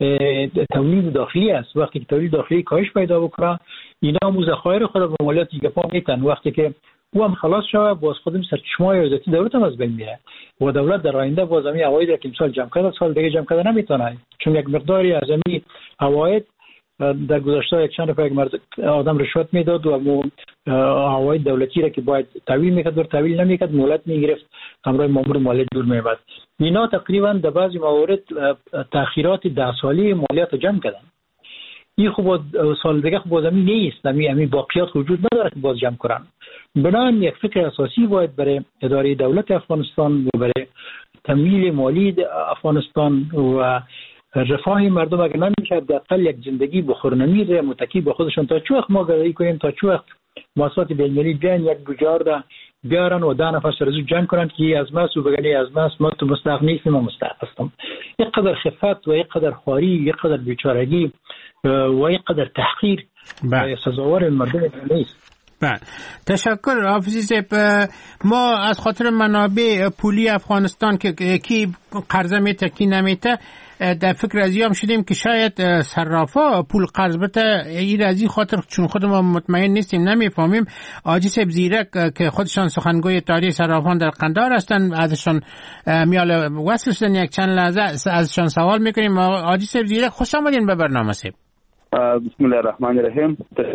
تولید داخلی است. وقتی که تولید داخلی کاهش پیدا بکنه اینا مزخایر خود به مالیات دیگه پا میتن. وقتی که او هم خلاص شوه باز خودم سرچشمه‌های ذاتی دولت هم از بین میره و دولت در آینده باز همین عواید که امسال جمع کرده سال دیگه جمع کرده نمیتونه، چون یک مقداری از همین عواید در گذشته یک چند نفر مرد آدم رشوت میداد و عواید دولتی را که باید تحویل میکرد و تحویل نمیکرد مهلت میگرفت، همراه مامور مالیات دور میبرد. اینا تقریبا در بعضی موارد تأخیرات ده سالی مالیات جمع کردن. این خوب سال دیگه خوب زمین نیست، همین همین باقیات وجود نداره که باز جمع کنن. بنابراین یک فکر اساسی باید برای اداره دولت افغانستان و برای تمویل مالی افغانستان و رفاه مردم اگر نمیشه حداقل یک زندگی بخورنمیر متکی به خودشون تا چه وقت ما گرایی کنیم، تا چه وقت مؤسسات بین‌المللی بیان یک بجار بیارن و ده نفر سرزو جنگ کنن که از ماست و بگلی از ماست ما تو مستحق نیستیم و مستحق هستم. یک قدر خفت و یک قدر خواری، یک قدر بیچارگی و یک قدر تحقیر سزاوار مردم نیست. بله تشکر حافظی صاحب. ما از خاطر منابع پولی افغانستان که کی قرضه میته کی نمیته در فکر از هم شدیم که شاید صرافا پول قرض بده، این از این خاطر چون خودمون مطمئن نیستیم نمیفهمیم. حاجی صاحب زیرک که خودشان سخنگوی اتحادیه صرافان در قندهار هستند، ازشان میال وصل شدن یک چند لحظه ازشان سوال میکنیم. حاجی صاحب زیرک خوش آمدین به برنامه صاحب. بسم الله الرحمن الرحیم.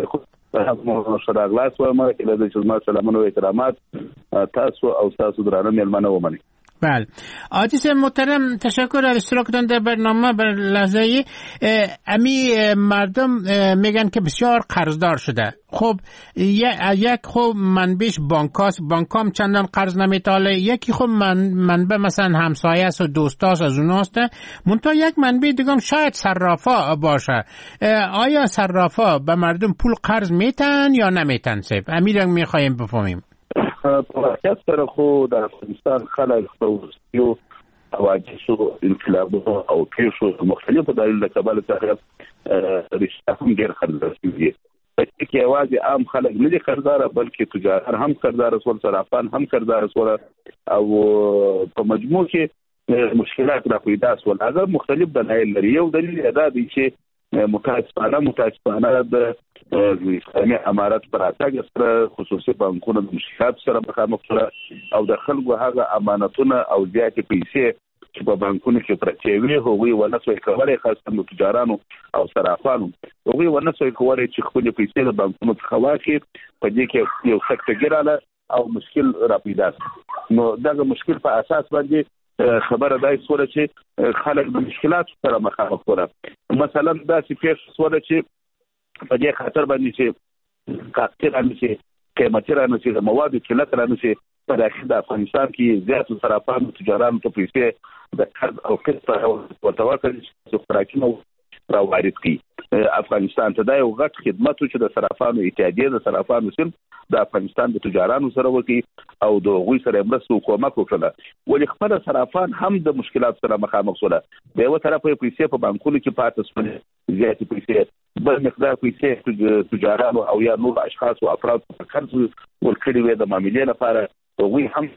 شهر اغلاس و ما که د جماعت سلامونه و احترامات تاسو او تاسو درانه ملمنه ومني. بله حاجی صاحب محترم، تشکر از اشتراکتان در برنامه. بر لحظه ای امی مردم میگن که بسیار قرضدار شده. خب یک خب منبعش بانکاست، بانکام چندان قرض نمیتاله، یکی خب من منبع مثلا همسایه است و دوستاست از اوناست، منتها یک منبع دیگه شاید صرافا باشه. آیا صرافا به مردم پول قرض میتن یا نمیتن صاحب؟ امیرنگ میخوایم بفهمیم. په واقعیت سره خو د افغانستان خلک په وروستیو حوادثو انقلابونو او پیښو مختلفو دلایلو له کبله څخه رښتیا هم ډېر قرضدار شوي دي. په کې یوازې عام خلک نه دي قرضداره، بلکې تجار هم قرضدار شول، صرافان هم قرضدار شول، او په مجموع کې مشکلات را پیدا شول. هغه مختلف دلایل لري. یو دلیل دا دی چې متاسفانه متاسفانه د اسلامي امارات پر اساس سره خصوصي بانکونو د مشکلات سره مخامخ شول او د خلکو هغه امانتونه او زیاتې پیسې چې په بانکونو کې پرتې وي هغوی ونه سوی کولای، خاصه د تجارانو او صرافانو هغوی ونه سوی کولای چې خپل پیسې د بانکونو څخه واخلي. په دې کې یو سکته ګراله او مشکل را پیدا شو. نو دغه مشکل په اساس باندې خبره دای سوره چې خلک د مشکلات سره مخامخ شول. مثلا دا چې پیښ سوره چې په دې خاطر باندې چې کاستر انسي قیمتي رانسي د موادو قلت رانسي په داخل د افغانستان کې زیاتو صرافانو تجارانو ته پیسې د قرض او قسط ورته ورکړي چې خوراکونه راوارد کړي افغانستان ته. دا یو غټ خدمت چې د صرافانو اتحادیه د صرافانو سره د افغانستان د تجارانو سره وکړي او د غوي سره مرسته کومک وکړه. ولې خپل صرافان هم د مشکلات سره مخامخ شول. د یو طرف پیسې په بانکونو کې پاتې شول، زیاتې پیسې، بل مقدار پیسې تجارانو او یا نور اشخاص او افراد په قرض ورکړي وي د معاملې لپاره. غوي هم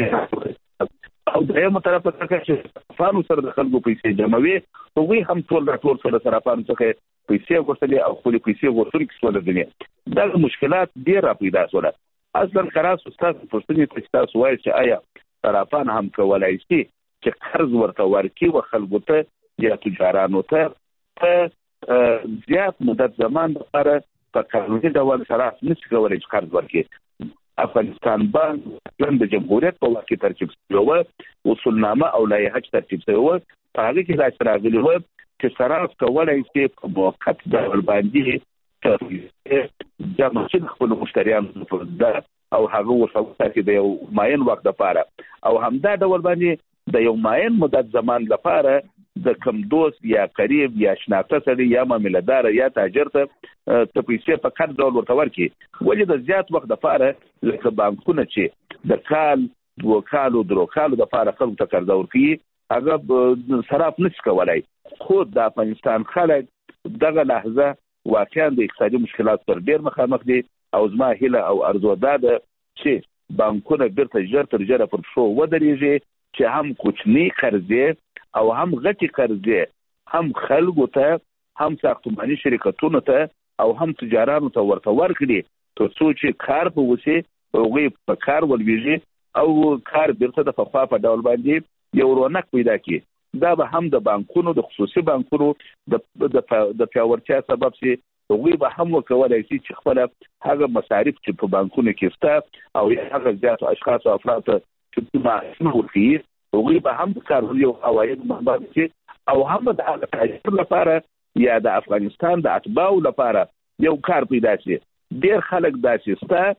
او د یو طرف څخه چې صرافانو سره د خلکو پیسې جمعوي، غوي هم ټول راټول سره صرافانو څخه پیسې غوښتلې او خپل پیسې غوښتونکي شول. دنیا دا مشکلات ډېر را پیدا شول. اصلا خلاص استاد پښتني ته تاسو وایي چې آیا صرافان هم کولای شي چې قرض ورته ورکړي و خلکو ته یا تجارانو ته په زیات مدت زمان لپاره په قانوني ډول صراف نشي کولای چې قرض ورکړي. افغانستان بانک د جمهوریت په وخت کې ترتیب شوی و، اصولنامه او لایحه ترتیب شوی و، په هغه کې دا راغلي و چې صراف کولای شي په موقت ډول باندې جمع شي خپل مشتریانو ته او هغه ورسره د یو معین وخت لپاره او همدا ډول باندې د یو معین مدت زمان لپاره د کم دوست یا قریب یا شناخته سره یا معاملهدار یا تاجر ته ته پیسې په کار ډول ورته ورکړي. ولې د زیات وخت لپاره لکه بانکونه چې د کال دوه کالو درو کالو لپاره خلکو ته قرض ورکړي هغه صراف نشي کولای. خو د افغانستان خلک دغه لحظه واقعا د اقتصادي مشکلات پر ډیر مخامخ دي او زما هیله او ارزو ده چې بانکونه بیرته ژر تر ژره پر شو ودرېږي چې هم کوچني قرضې او هم غټي قرضې هم خلکو ته هم ساختماني شرکتونو ته او هم تجارانو ته ورته ورکړي تر څو چې کار په وسی هغوی په کار ولویږي او کار بیرته د پخوا په ډول باندې یو رونق پیدا کړي. دا به هم د بانکونو د خصوصي بانکونو د د پیاوړتیا سبب شي. هغوی به هم وکولای شي چې خپل هغه مصارف چې په بانکونو کې شته او هغه زیاتو اشخاص او افراد چې معاشونه ورکړي هغوی به هم د کارونې او عواید منبع شي او هم د هغه تاجر لپاره یا د افغانستان د اتباعو لپاره یو کار پیدا شي. ډېر خلک داسې شته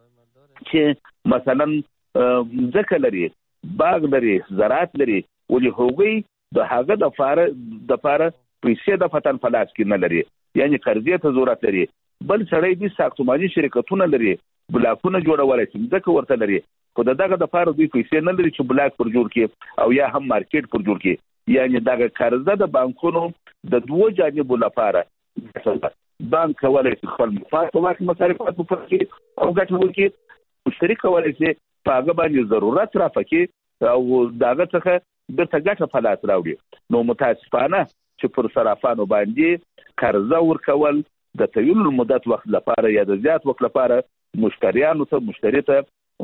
چې مثلا ځمکه لري، باغ لري، زراعت لري، ولې هغوی د هغه د لپاره د لپاره پیسې د فتن په لاس کې نه لري، یعنی قرضې ته ضرورت لري. بل سړی دې ساختماني شرکتونه لري، بلاکونه جوړولای شي، ځکه ورته لري، خو دغه د لپاره دوی پیسې نه لري چې بلاک پر جوړ کړي او یا هم مارکیټ پر جوړ کړي. یعنی دغه قرضه د بانکونو د دوه جانبو لپاره بانک کولای شي خپل مفاد په واقع مصارفات په پرې او ګټه وکړي، مشتري کولای شي په هغه باندې ضرورت رافقي او دغه څخه بیرته ګټه په لاس راوړي. نو متاسفانه چې پر صرافانو باندې قرضه ورکول د طویل المدت وخت لپاره یا د زیات وخت لپاره مشتریانو ته مشتری ته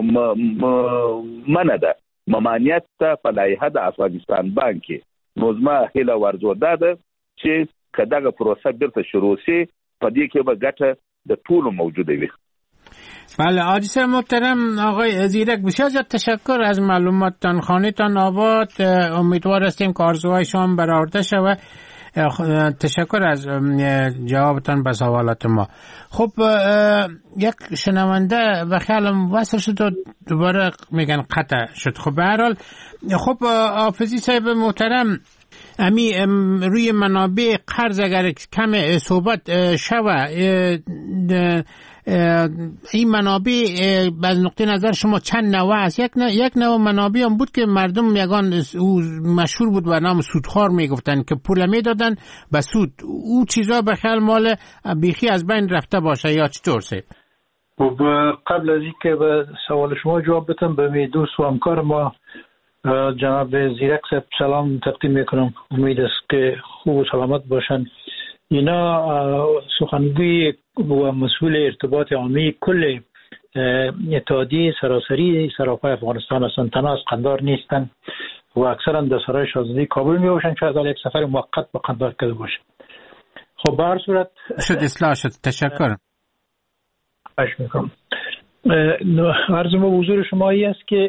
منع ده، ممانعت ته په لایحه د افغانستان بانک کې. نو زما هیله ورزوده ده چې که دغه پروسه بیرته شروع شي په دې کې به ګټه د ټولو موجوده وي. بله عاجز محترم آقای زیرک، بسیار زیاد تشکر از معلوماتتان. خانه‌تان آباد، امیدوار هستیم که آرزوهای شما برآورده شود. تشکر از جوابتان به سوالات ما. خب یک شنونده و خیالم وصل شد و دوباره میگن قطع شد. خب به هر حال خب حافظی صاحب محترم، امی روی منابع قرض اگر کم صحبت شوه، این منابع از نقطه نظر شما چند نوع است؟ یک نوع, یک نوع منابع هم بود که مردم یگان او مشهور بود و نام سودخوار میگفتن که پول میدادن به سود. او چیزا به خیال مال بیخی از بین رفته باشه یا چطور سه؟ خب قبل از اینکه به سوال شما جواب بدم به می دوست و همکار ما جناب زیرک صاحب سلام تقدیم میکنم. امید است که خوب و سلامت باشن. اینا سخنگوی و مسئول ارتباط عامی کل اتحادیه سراسری سراپای افغانستان هستند، تنها از قندار نیستند و اکثرا در سرای شاهزاده کابل می باشند، شاید یک سفر موقت به قندار کرده باشند. خب به هر صورت شد اصلاح شد. تشکر. خواهش میکنم. عرض ما حضور شما ای است که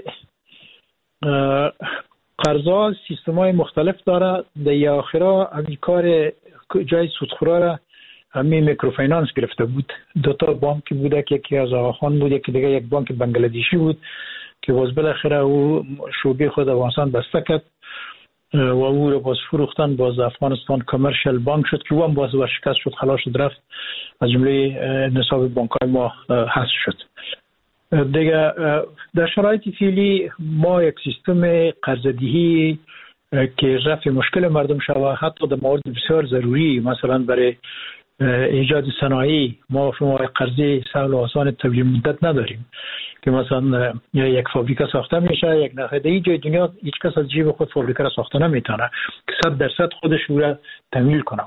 قرضا سیستم‌های مختلف داره. در آخرا همین کار جای سودخورا را همین میکروفینانس گرفته بود. دو تا بانک بوده که یکی از آخان بود، یکی دیگه یک بانک بنگلادیشی بود که باز بالاخره او شعبه خود افغانستان بسته کرد و او رو باز فروختن. باز افغانستان کامرشل بانک شد که او هم باز ورشکست شد، خلاص شد، رفت از جمله نصاب بانک‌های ما حذف شد. دیگه در شرایط فعلی ما یک سیستم قرض‌دهی که رفع مشکل مردم شود، حتی در موارد بسیار ضروری، مثلا برای ایجاد صنایع ما شما قرضه سهل و آسان طویل مدت نداریم که مثلا یک فابریکه ساخته میشه، یک نفر در جای دنیا هیچ کس از جیب خود فابریکه را ساخته نمیتونه که صد درصد خودش رو را تمویل کنه.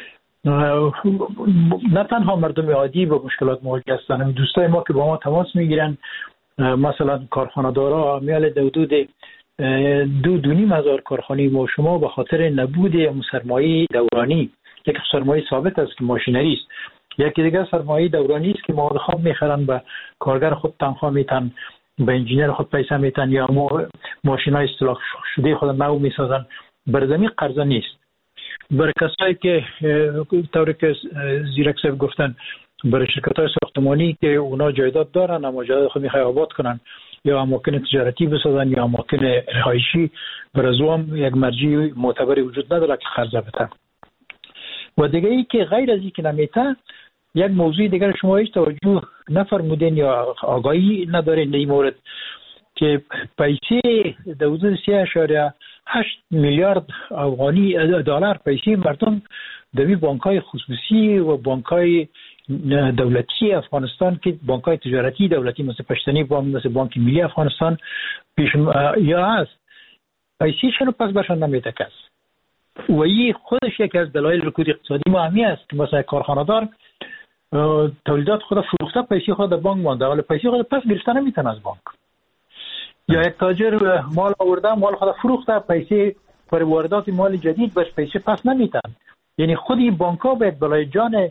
نه تنها مردم عادی با مشکلات مواجه هستند، دوستای ما که با ما تماس میگیرن، مثلا کارخانه‌دارا میال حدود دو دو نیم هزار کارخانه ما شما به خاطر نبود سرمایه دورانی، یک سرمایه ثابت است که ماشینری است، یکی دیگه سرمایه دورانی است که مواد خام میخرن، به کارگر خود تنخواه میتن، به انجینیر خود پیسه میتن یا ماشینای اصلاح شده خود نو میسازن. بر زمین قرضه نیست. برای کسایی که طوری که زیرک صاحب گفتن برای شرکت‌های ساختمانی که اونا جایداد دارن اما جایداد خود میخوای آباد کنن یا اماکن تجارتی بسازن یا اماکن رهایشی، برای هم یک مرجع معتبری وجود نداره که قرضه بده. و دیگه ای که غیر از این که نمیته، یک موضوع دیگر شما هیچ توجه نفرمودین یا آگاهی ندارین این مورد که پیسه در حدود سه اشاریه هشت میلیارد افغانی دلار پیسه مردم در بانک‌های خصوصی و بانک‌های دولتی افغانستان که بانک‌های تجارتی دولتی مثل پشتنی بانک، مثل بانک ملی افغانستان پیش یا هست، پیسه چرا پس برشان نمیده کس؟ و این خودش یکی از دلایل رکود اقتصادی ما همی است که مثلا کارخانه دار تولیدات خود فروخته، پیسه خود در بانک مانده ولی پیسه خود پس گرفته نمیتونه از بانک. یا یک تاجر مال آورده، مال خود فروخته، پیسه پر واردات مال جدید بهش پیسه پس نمیتن. یعنی خود این بانک ها باید برای جان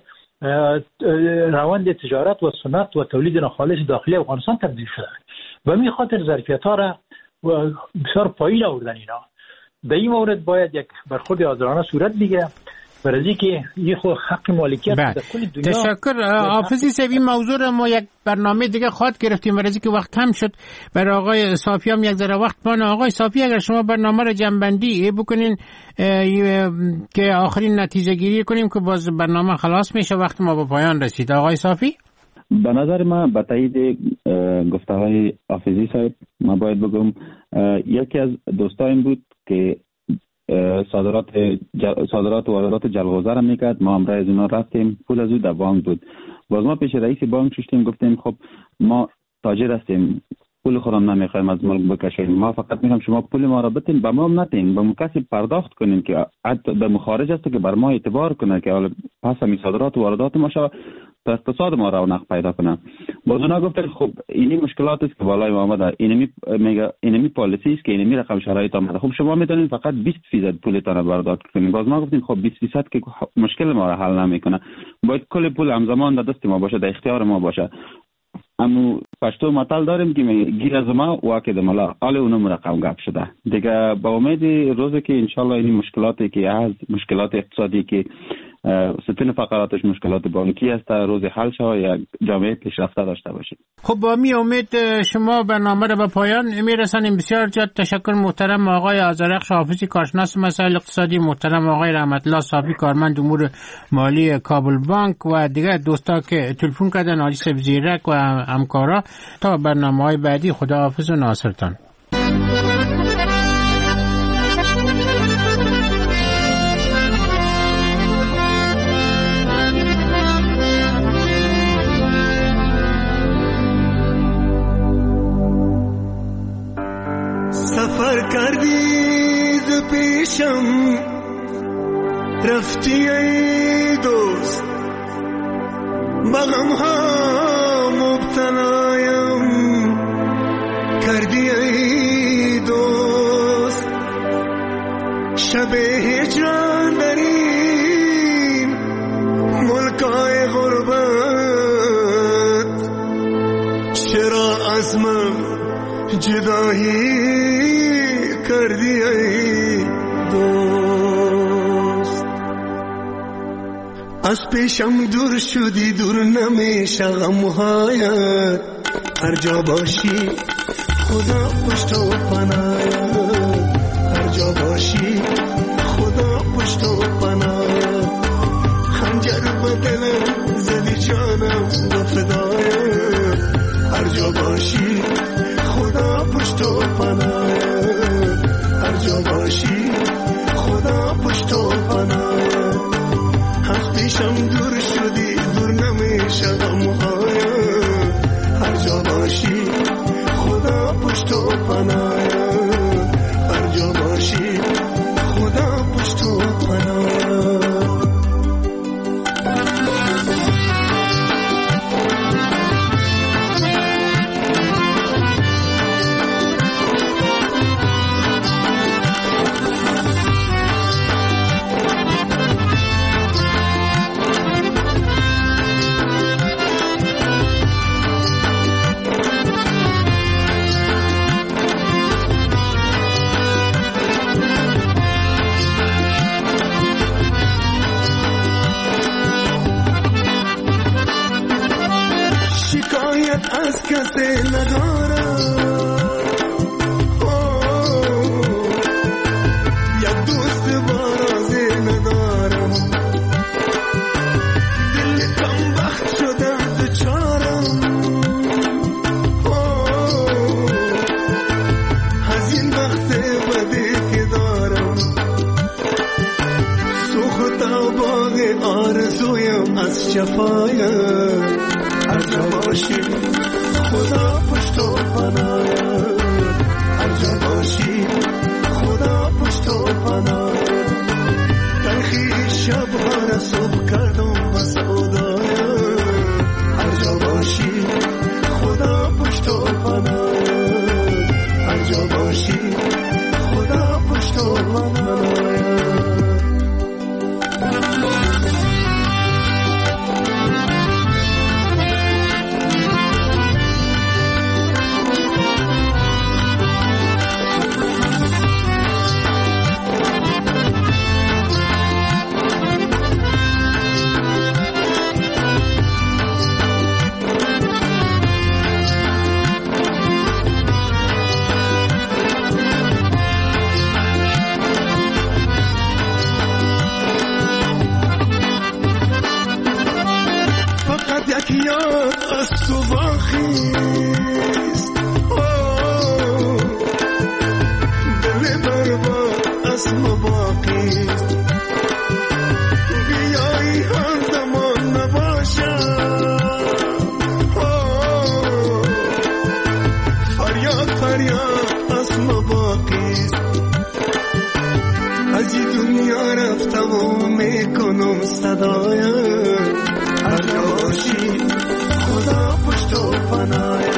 روند تجارت و صنعت و تولید ناخالص داخلی افغانستان تبدیل شده و می خاطر ظرفیت ها را بسیار پایین آوردن. اینا در این مورد باید یک برخورد آزادانه صورت بگیره برای اینکه یه خود حق مالکیت در کل دنیا. تشکر حافظی صاحب. این موضوع را ما یک برنامه دیگه خواهد گرفتیم برای اینکه وقت کم شد. برای آقای صافی هم یک ذره وقت پانه. آقای صافی اگر شما برنامه را جنبندی بکنین که آخرین نتیجه گیری کنیم که باز برنامه خلاص میشه، وقت ما به پایان رسید. آقای صافی به نظر من به تایید گفته های حافظی صاحب ما باید بگم یکی از دوستایم بود که صادرات صادرات و واردات جلغوزه را میکرد، ما همراه از اینا رفتیم، پول از او در بانک بود. باز ما پیش رئیس بانک شدیم گفتیم خب ما تاجر هستیم، پول خودم نمیخوایم از ملک بکشیم. ما فقط میگم شما پول ما را بتین، به ما هم نتین، به کسی پرداخت کنین که حتی به مخارج است که بر ما اعتبار کنه که حالا پس همی صادرات و واردات ما شود تا اقتصاد ما رونق پیدا کنه. باز اونا گفتن خب اینی مشکلات است که بالای ما آمده، اینمی میگه اینمی پالیسی است که اینمی رقم شرایط آمده. خب شما میتونین فقط بیست فیصد پولتون را برداشت کنین. باز ما گفتیم خب بیست فیصد که مشکل ما را حل نمیکنه، باید کل پول همزمان در دست ما باشه، در اختیار ما باشه. امو پشتو متل داریم که میگه گیر از ما واکد ملا، حال اونم رقم گپ شده دیگه. با امید روزی که انشالله این مشکلاتی که از مشکلات اقتصادی که ستون فقراتش مشکلات بانکی است روز حل شود، یک جامعه پیشرفته داشته باشیم. خب با می امید شما برنامه را به پایان میرسانیم. بسیار زیاد تشکر محترم آقای آذرخش حافظی، کارشناس مسائل اقتصادی، محترم آقای رحمت الله صافی، کارمند امور مالی کابل بانک و دیگر دوستا که تلفن کردن، علی سبزیرک و همکارا. تا برنامه‌های بعدی خداحافظ و ناصرتان. سفر کردی ز پیشم رفتی ای دوست، بغم ها مبتلایم کردی ای دوست. شب هجران در این ملکای غربت، چرا از من جدایی کردی ای دوست. از پیشم دور شدی، دور نمیشه غمهایت، هر جا باشی خدا پشت و پناهت، هر جا باشی خدا پشت و پناهت. خنجر به دلم زدی جانم و فدایت، هر جا باشی خدا پشت و پناهت، هر جا باشی خدا پشت و پناهت. از پیشم دور شدی، دور نمیشه غمهایت، هر جا باشی خدا پشت و پناهت، هر جا باشی خدا پشت و پناهت. از کسی ندارم، یک دوست بارازی ندارم، دل کم وقت شدم دچارم، از این وقت بدی که دارم. سوخت باغ آرزویم از شفایت، هر جا باشی خدا پشت و پناهت، هر جا باشی خدا پشت و پناهت. تلخی شبها را صبح کردم و سعودایت، هر جا باشی خدا پشت و پناهت، هر جا باشی خدا پشت و پناهت. میکنم صدایت هر جا باشی خدا پشت و پناه